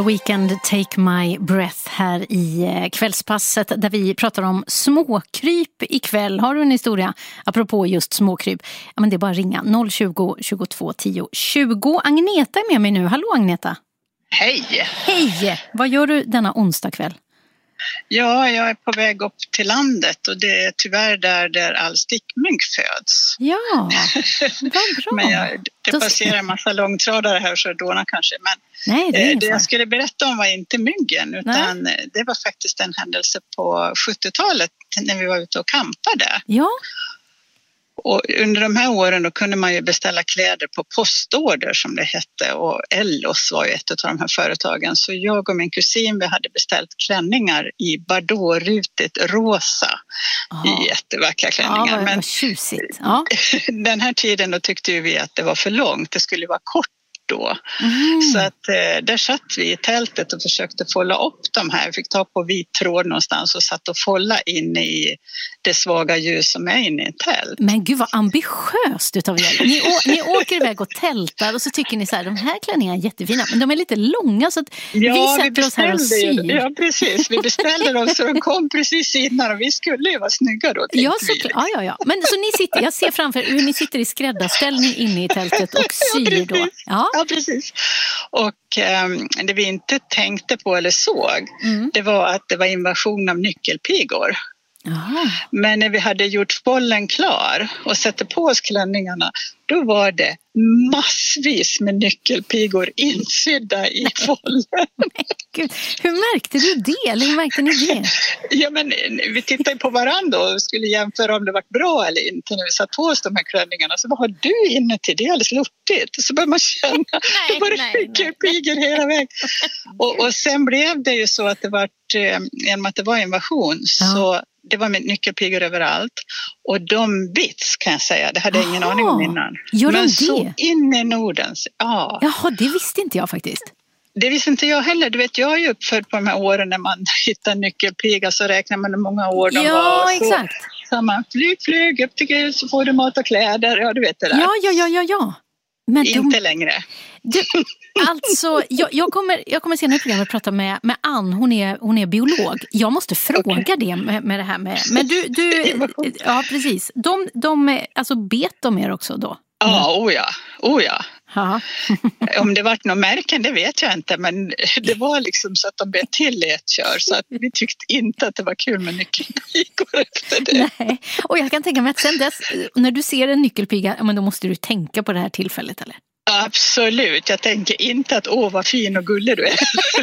The Weeknd, Take My Breath här i Kvällspasset där vi pratar om småkryp ikväll. Har du en historia apropå just småkryp? Ja, men det är bara att ringa noll tjugo, tjugotvå, tio, tjugo. Agneta är med mig nu. Hallå Agneta.
Hej!
Hej! Vad gör du denna onsdag kväll?
Ja, jag är på väg upp till landet och det är tyvärr där, där all stickmygg föds.
Ja, vad bra.
Men jag, det passerar en massa långtradare här så dånar kanske. Men
Nej, det,
eh, det jag skulle berätta om var inte myggen utan Nej. det var faktiskt en händelse på sjuttiotalet när vi var ute och campade.
Ja.
Och under de här åren då kunde man ju beställa kläder på postorder som det hette och Ellos var ju ett av de här företagen. Så jag och min kusin vi hade beställt klänningar i Bordeaux-rutigt rosa
oh.
i jättevackra klänningar.
Ja, vad,
Men
vad tjusigt. Ja.
den här tiden då tyckte vi att det var för långt, det skulle vara kort. Då.
Mm.
Så att eh, där satt vi i tältet och försökte folla upp de här. Vi fick ta på vit tråd någonstans och satt och folla in i det svaga ljus som är inne i ett tält.
Men gud vad ambitiöst utav er. Ni, å- ni åker iväg och tältar och så tycker ni så här, de här klänningarna är jättefina men de är lite långa så att
ja,
vi sätter
vi
oss här och syr.
Ja, precis. Vi beställde dem så de kom precis innan och vi skulle ju vara snygga då.
Ja, så, ja, ja, ja. Men så ni sitter, jag ser framför hur ni sitter i skräddarställning inne i tältet och syr
ja,
då. Ja.
Ja, precis. Och eh, det vi inte tänkte på eller såg, mm. det var att det var invasion av nyckelpigor.
Aha.
Men när vi hade gjort bollen klar och satte på oss klänningarna, då var det massvis med nyckelpigor insydda i bollen.
Gud, hur märkte du det? Eller hur märkte ni det?
Ja, men vi tittade på varandra och skulle jämföra om det var bra eller inte när vi satt på oss de här klänningarna. Så vad har du inne till det? Alldeles luttigt. Och så började man känna
nej,
det var nyckelpigor hela vägen. Och, och sen blev det ju så att det var, genom att det var invasion ja. så det var med nyckelpigor överallt. Och de bits kan jag säga, det hade jag ingen Aha. aning om innan.
Gör
men
de
så
det?
in i Nordens, ja.
Jaha, det visste inte jag faktiskt.
Det visste inte jag heller. Du vet, jag är ju uppfödd på de här åren när man hittar nyckelpiga så räknar man hur många år de
ja,
var.
Ja, exakt.
Så man flyg, flyg upp till Gud så får du mat och kläder. Ja, du vet det där.
Ja, ja, ja, ja, ja. Men
inte
de...
längre.
Du, alltså, jag, jag, kommer, jag kommer senare i programmet prata med, med Ann, hon är, hon är biolog. Jag måste fråga okay. det med, med det här med... Men du, du ja precis. De, de, alltså bet de er också då?
Ja, oh ja, oh ja.
Ja.
Om det var någon märken, det vet jag inte. Men det var liksom så att de bet till i ett kör. Så att vi tyckte inte att det var kul med nyckelpigor efter det.
Nej. Och jag kan tänka mig att sen dess, när du ser en nyckelpiga, ja, men då måste du tänka på det här tillfället, eller?
Absolut, jag tänker inte att åh vad fin och gullig du är.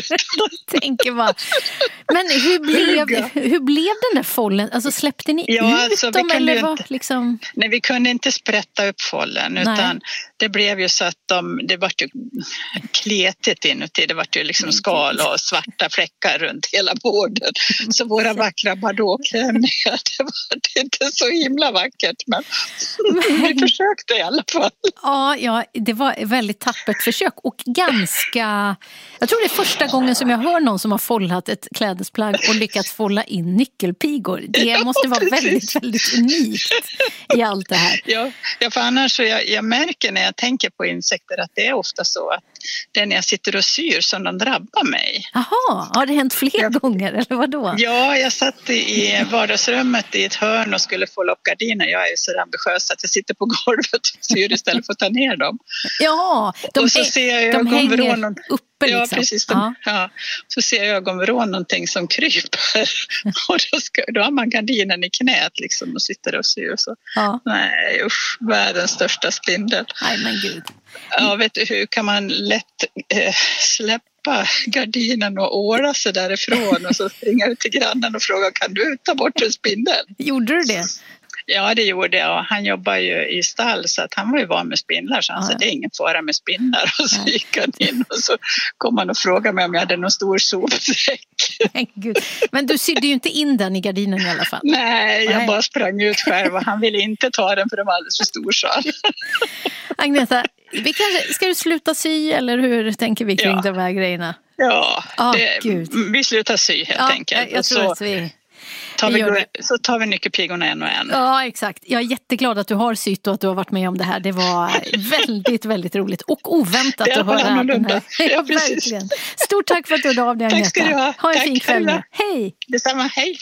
tänker bara. Men hur blev, hur blev den där follen? Alltså släppte ni
ja,
ut
alltså,
dem eller vad?
Inte,
liksom...
Nej, vi kunde inte sprätta upp follen Nej. utan det blev ju så att de, det var ju kletigt inuti. Det var ju liksom skal och svarta fläckar runt hela borden. Så våra vackra Bordeaux-klänningar, det var inte så himla vackert men, men vi försökte i alla fall.
Ja, ja, det var ett väldigt tappert försök och ganska, jag tror det är första gången som jag hör någon som har follat ett klädesplagg och lyckats folla in nyckelpigor. Det ja, måste vara precis. väldigt, väldigt unikt i allt det här.
Ja, ja för annars så jag, jag märker när jag tänker på insekter att det är ofta så att det är när jag sitter och syr som de drabbar mig.
Jaha, har det hänt fler ja. gånger eller vad då?
Ja, jag satt i vardagsrummet i ett hörn och skulle få upp gardiner. Jag är så ambitiös att jag sitter på golvet och syr istället för att ta ner dem.
Ja, de,
och så ser jag
de hänger
någon,
uppe
ja,
liksom.
Precis, de, ja. Ja, så ser jag ögonvrån någonting som kryper och då, ska, då har man gardinen i knät liksom och sitter och syr och så. Ja. Nej, usch, världens största spindel.
Nej, men gud.
Ja, vet du, hur kan man lätt eh, släppa gardinen och åra sig därifrån och så springa ut till grannen och fråga kan du ta bort en spindel?
Gjorde du det?
Ja, det gjorde jag. Han jobbar ju i stall så att han var ju van med spindlar så han sa, det är ingen fara med spindlar. Och så gick han in och så kom han och frågade mig om jag hade någon stor sopsäck.
Men, gud. Men du sydde ju inte in den i gardinen i alla fall.
Nej, jag Nej. bara sprang ut själv och han ville inte ta den för den var alldeles för stor. Så.
Agneta, vi kanske, ska du sluta sy eller hur tänker vi kring ja. de här grejerna?
Ja,
oh,
det, vi slutar sy helt
ja,
enkelt.
Jag, jag tror
så,
att vi...
Tar vi,
gör det.
så tar vi nyckelpigorna en och en.
Ja, exakt. Jag är jätteglad att du har sytt och att du har varit med om det här. Det var väldigt, väldigt roligt och oväntat
Det
att höra den här.
Ja,
Verkligen. Stort tack för att du hörde av dig, Agneta.
Tack ska du ha.
Ha en
Tack
fin kväll
själva.
nu. Hej!
Detsamma, hej.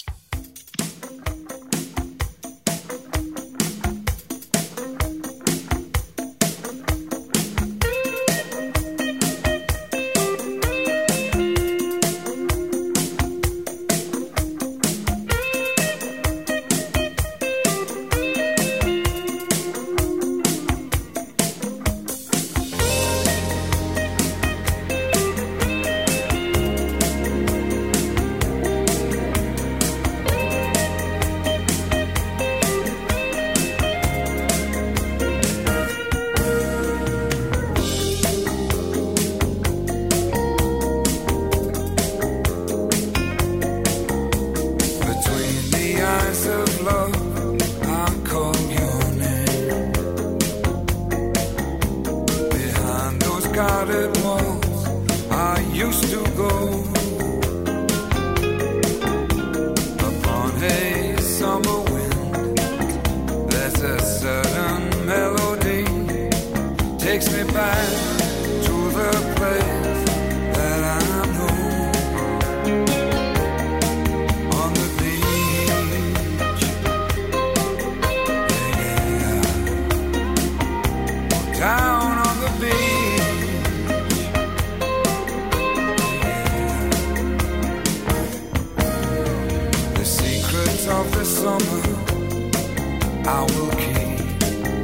Between the eyes of love, I call your name. Behind those guarded walls, I used to go. Upon a summer wind, there's a certain melody takes me back to the place that I know. On the beach, yeah, yeah. Down on the beach, yeah. The secrets of the summer I will keep.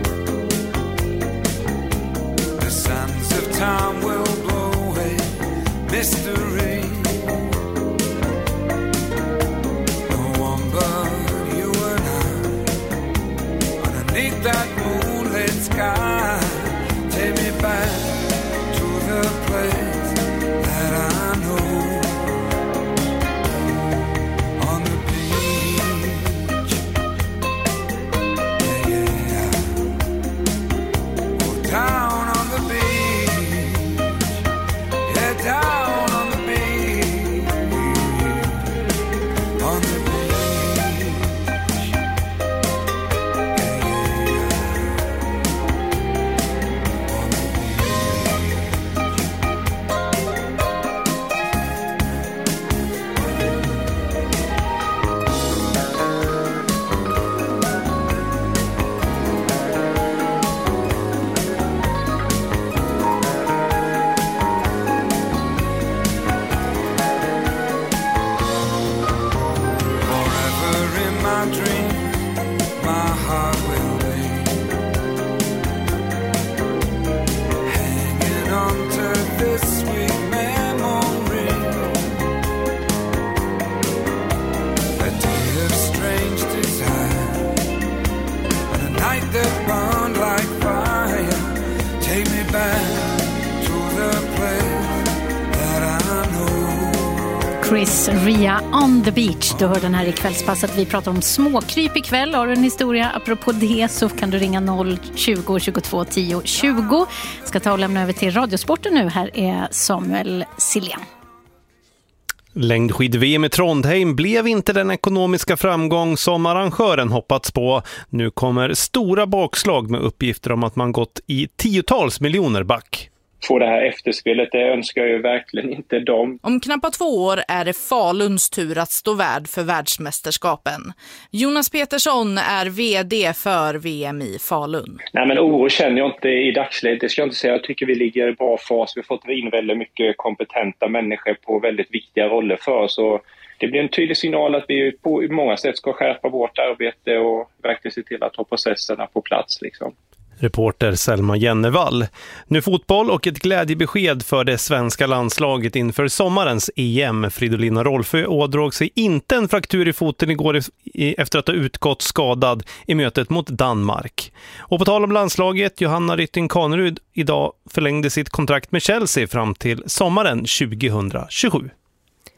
The sands of time will blow away mystery. No one but you and I underneath that moonlit sky. Take me back to the place that I know. On the beach, yeah, yeah, yeah. Oh, down on the beach, yeah, down on the beach, on the beach, yeah, yeah, yeah. On the forever in my dream, my heart will be hanging on to this sweet memory. A day of strange desire and a night that burned like fire. Take me back to the place that I know.
Chris Ria on the beach. Du hör den här i Kvällspasset. Vi pratar om småkryp ikväll. Har du en historia apropå det så kan du ringa noll tjugo tjugotvå tio tjugo. Ska ta och lämna över till Radiosporten nu. Här är Samuel Silén.
Längdskid-V M i Trondheim blev inte den ekonomiska framgång som arrangören hoppats på. Nu kommer stora bakslag med uppgifter om att man gått i tiotals miljoner back.
Få det här efterspelet, det önskar ju verkligen inte dem.
Om knappt två år är det Faluns tur att stå värd för världsmästerskapen. Jonas Petersson är vd för V M i Falun.
Nej, men oro känner jag inte i dagsläget, det ska jag inte säga. Jag tycker vi ligger i bra fas. Vi har fått in väldigt mycket kompetenta människor på väldigt viktiga roller för oss. Och det blir en tydlig signal att vi på många sätt ska skärpa vårt arbete och verkligen se till att ha processerna på plats liksom.
Reporter Selma Jennevall. Nu fotboll och ett glädjebesked för det svenska landslaget inför sommarens E M. Fridolina Rolfö ådrog sig inte en fraktur i foten igår efter att ha utgått skadad i mötet mot Danmark. Och på tal om landslaget, Johanna Rytting-Kanerud idag förlängde sitt kontrakt med Chelsea fram till sommaren tjugohundratjugosju.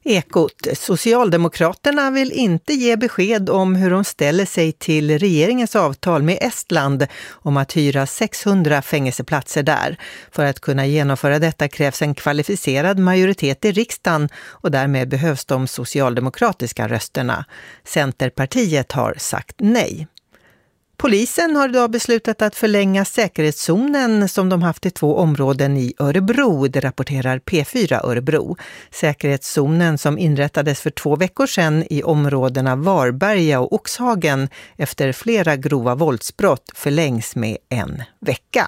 Ekot. Socialdemokraterna vill inte ge besked om hur de ställer sig till regeringens avtal med Estland om att hyra sexhundra fängelseplatser där. För att kunna genomföra detta krävs en kvalificerad majoritet i riksdagen och därmed behövs de socialdemokratiska rösterna. Centerpartiet har sagt nej. Polisen har idag beslutat att förlänga säkerhetszonen som de haft i två områden i Örebro, det rapporterar P fyra Örebro. Säkerhetszonen som inrättades för två veckor sedan i områdena Varberga och Oxhagen efter flera grova våldsbrott förlängs med en vecka.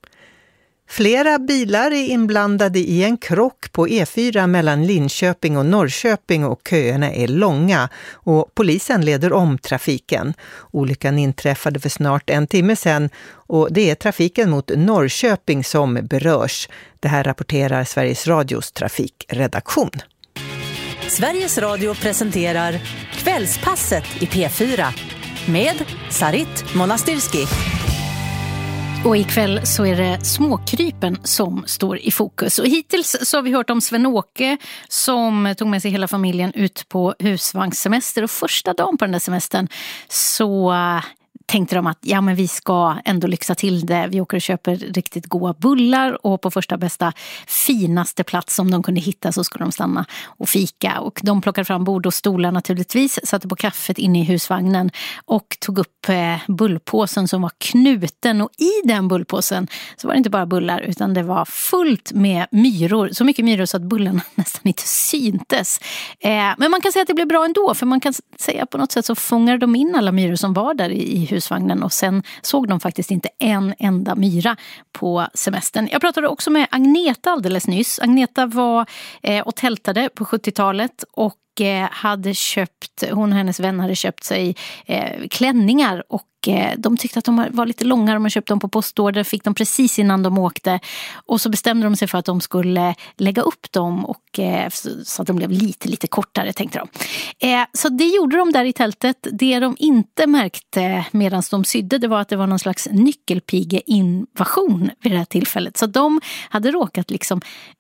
Flera bilar är inblandade i en krock på E fyra mellan Linköping och Norrköping och köerna är långa och polisen leder om trafiken. Olyckan inträffade för snart en timme sedan och det är trafiken mot Norrköping som berörs. Det här rapporterar Sveriges Radios trafikredaktion.
Sveriges Radio presenterar Kvällspasset i P fyra med Sarit Monastirski.
Och ikväll så är det småkrypen som står i fokus. Och hittills så har vi hört om Sven-Åke som tog med sig hela familjen ut på husvagnssemester. Och första dagen på den där semestern så tänkte de att ja, men vi ska ändå lyxa till det. Vi åker och köper riktigt goda bullar och på första bästa finaste plats som de kunde hitta så skulle de stanna och fika. Och de plockade fram bord och stolar naturligtvis, satte på kaffet inne i husvagnen och tog upp eh, bullpåsen som var knuten. Och i den bullpåsen så var det inte bara bullar utan det var fullt med myror. Så mycket myror så att bullarna nästan inte syntes. Eh, men man kan säga att det blev bra ändå, för man kan säga på något sätt så fångade de in alla myror som var där i, i husvagnen och sen såg de faktiskt inte en enda myra på semestern. Jag pratade också med Agneta alldeles nyss. Agneta var eh, och tältade på sjuttiotalet och eh, hade köpt, hon och hennes vän hade köpt sig eh, klänningar och de tyckte att de var lite långa och man köpte dem på postorder, fick dem precis innan de åkte och så bestämde de sig för att de skulle lägga upp dem och, så att de blev lite lite kortare tänkte de. Så det gjorde de där i tältet. Det de inte märkte medan de sydde det var att det var någon slags nyckelpigeinvasion vid det här tillfället. Så de hade råkat liksom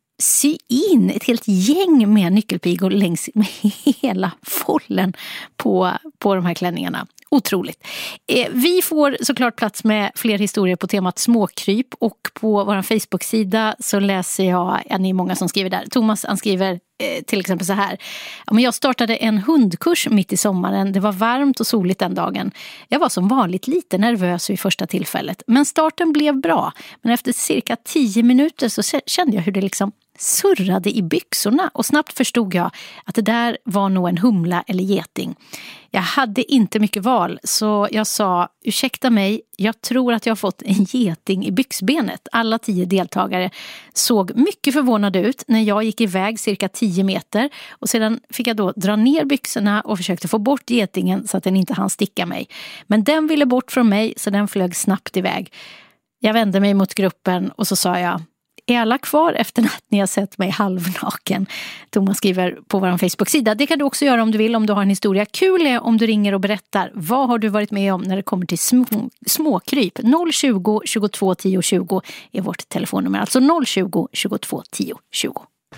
sy in ett helt gäng med nyckelpigor längs med hela follen på, på de här klänningarna. Otroligt. Eh, vi får såklart plats med fler historier på temat småkryp och på vår Facebook-sida så läser jag, ja, ni är många som skriver där. Thomas han skriver eh, till exempel så här. Ja, men jag startade en hundkurs mitt i sommaren. Det var varmt och soligt den dagen. Jag var som vanligt lite nervös vid första tillfället. Men starten blev bra. Men efter cirka tio minuter så kände jag hur det liksom surrade i byxorna och snabbt förstod jag att det där var nog en humla eller geting. Jag hade inte mycket val så jag sa, ursäkta mig, jag tror att jag har fått en geting i byxbenet. Alla tio deltagare såg mycket förvånade ut när jag gick iväg cirka tio meter och sedan fick jag då dra ner byxorna och försökte få bort getingen så att den inte hann sticka mig. Men den ville bort från mig så den flög snabbt iväg. Jag vände mig mot gruppen och så sa jag, är alla kvar efter att ni har sett mig halvnaken? Thomas skriver på vår Facebook-sida. Det kan du också göra om du vill, om du har en historia. Kul är om du ringer och berättar. Vad har du varit med om när det kommer till små, småkryp? noll tjugo, tjugotvå, tio, tjugo är vårt telefonnummer. Alltså noll tjugo, tjugotvå, tio, tjugo.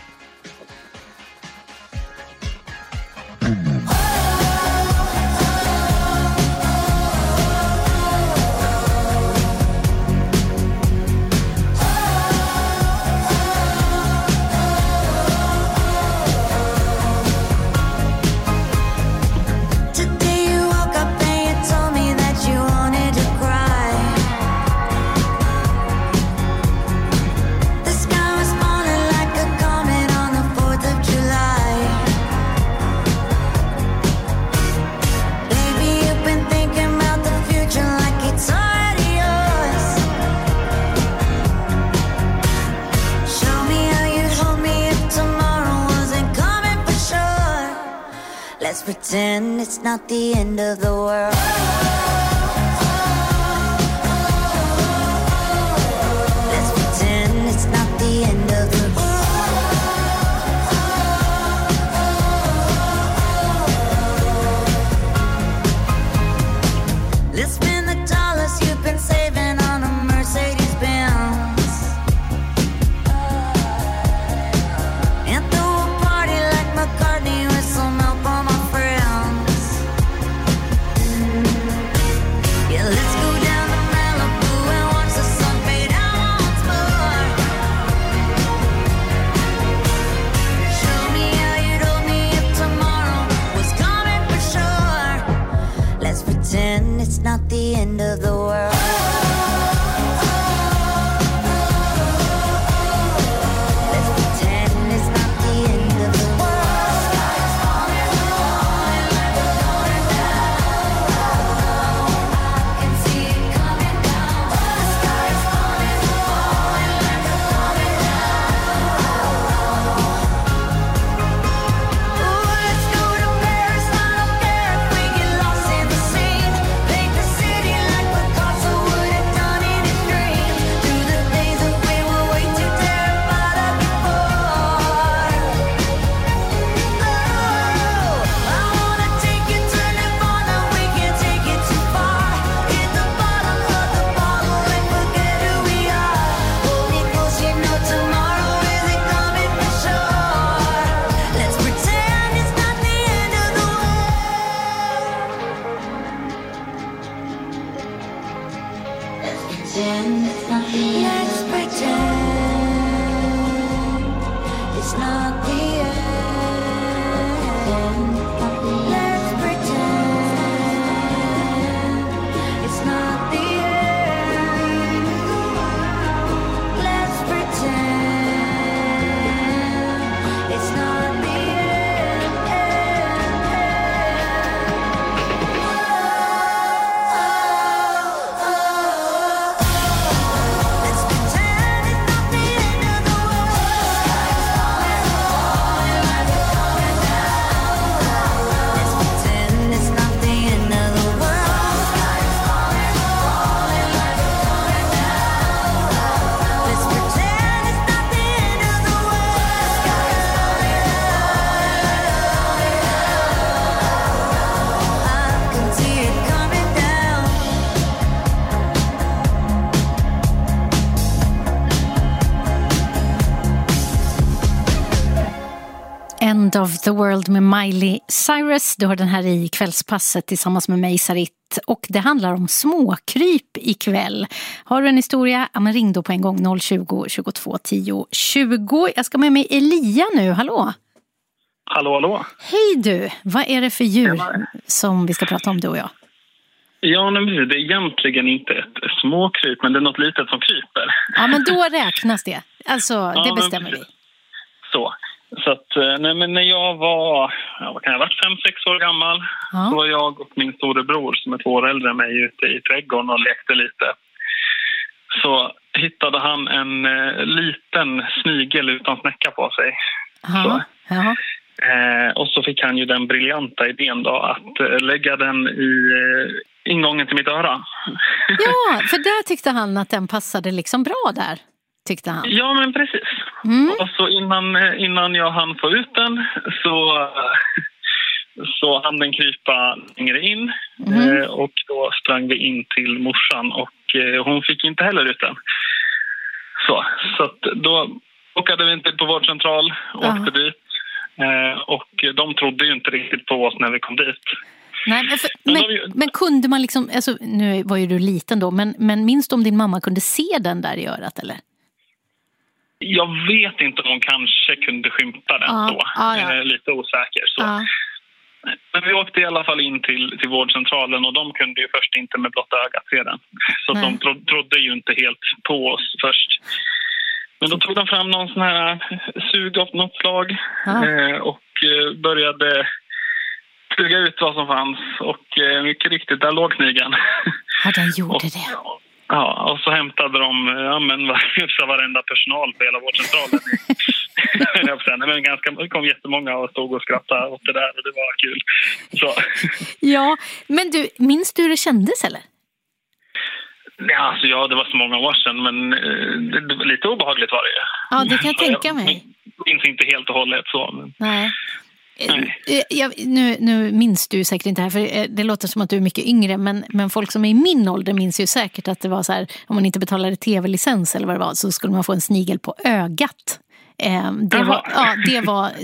Let's pretend it's not the end of the world. Let's pretend it's not the end of the world. Let's spend the dollars you've been saving on a Mercedes Benz and throw a party like McCartney
End of the World med Miley Cyrus. Du har den här i Kvällspasset tillsammans med mig, Sarit. Och det handlar om småkryp ikväll. Har du en historia? Ja, men ring då på en gång noll tjugo, tjugotvå, tio, tjugo. Jag ska med mig Elia nu, hallå?
Hallå, hallå.
Hej du, vad är det för djur som vi ska prata om, du och jag?
Ja, men det är egentligen inte ett småkryp, men det är något litet som kryper.
Ja, men då räknas det. Alltså,
Ja,
det
men
bestämmer vi.
precis. Så, så att, nej, men när jag var, ja, vad kan jag ha varit, fem, sex år gammal,
Ja.
så var jag och min storebror som är två år äldre än mig ute i trädgården och lekte lite. Så hittade han en eh, liten snigel utan snäcka på sig.
Ja, ja.
Eh, och så fick han ju den briljanta idén då att eh, lägga den i eh, ingången till mitt öra.
Ja, för där tyckte han att den passade liksom bra där, tyckte han.
Ja, men precis.
Mm.
Och så innan, eh, innan jag hann få ut den så, eh, så hann den krypa längre in.
Mm.
Eh, och då sprang vi in till morsan och eh, hon fick inte heller ut den. Så, så att då åkade vi inte på vårdcentral och
Ja.
åkte dit. Eh, och de trodde ju inte riktigt på oss när vi kom dit.
Nej, men, för,
Men
men,
de-
men kunde man liksom, alltså, nu var ju du liten då, men, men minns du om din mamma kunde se den där i örat eller?
Jag vet inte om hon kanske kunde skymta den
Ja,
då.
ja, ja.
Eh, lite osäker så.
Ja.
Men vi åkte i alla fall in till, till vårdcentralen och de kunde ju först inte med blotta ögat se den. Så
Nej.
de tro, trodde ju inte helt på oss först. Men då tog de fram någon sån här sug av något slag
Ja.
eh, och eh, började suga ut vad som fanns. Och eh, mycket riktigt, där låg snigeln.
Ja, den gjorde
Och-
det.
Ja, och så hämtade de ja, men, var- varenda personal på hela vårdcentralen. Jag får säga, nej, men ganska, det kom jättemånga och stod och skrattade åt det där och det var kul. Så,
Ja, men du, minns du hur det kändes eller?
ja, alltså, ja, det var så många år sedan men eh, det, det var lite obehagligt var det ju.
Ja, det kan jag
Så
tänka mig.
minns inte helt och hållet så. Men,
Nej.
nej.
Eh, Jag, nu, nu minns du säkert inte här, för eh, det låter som att du är mycket yngre, men, men folk som är i min ålder minns ju säkert att det var så här, om man inte betalade tv-licens eller vad det var, så skulle man få en snigel på ögat. Eh, det, var, ja, det var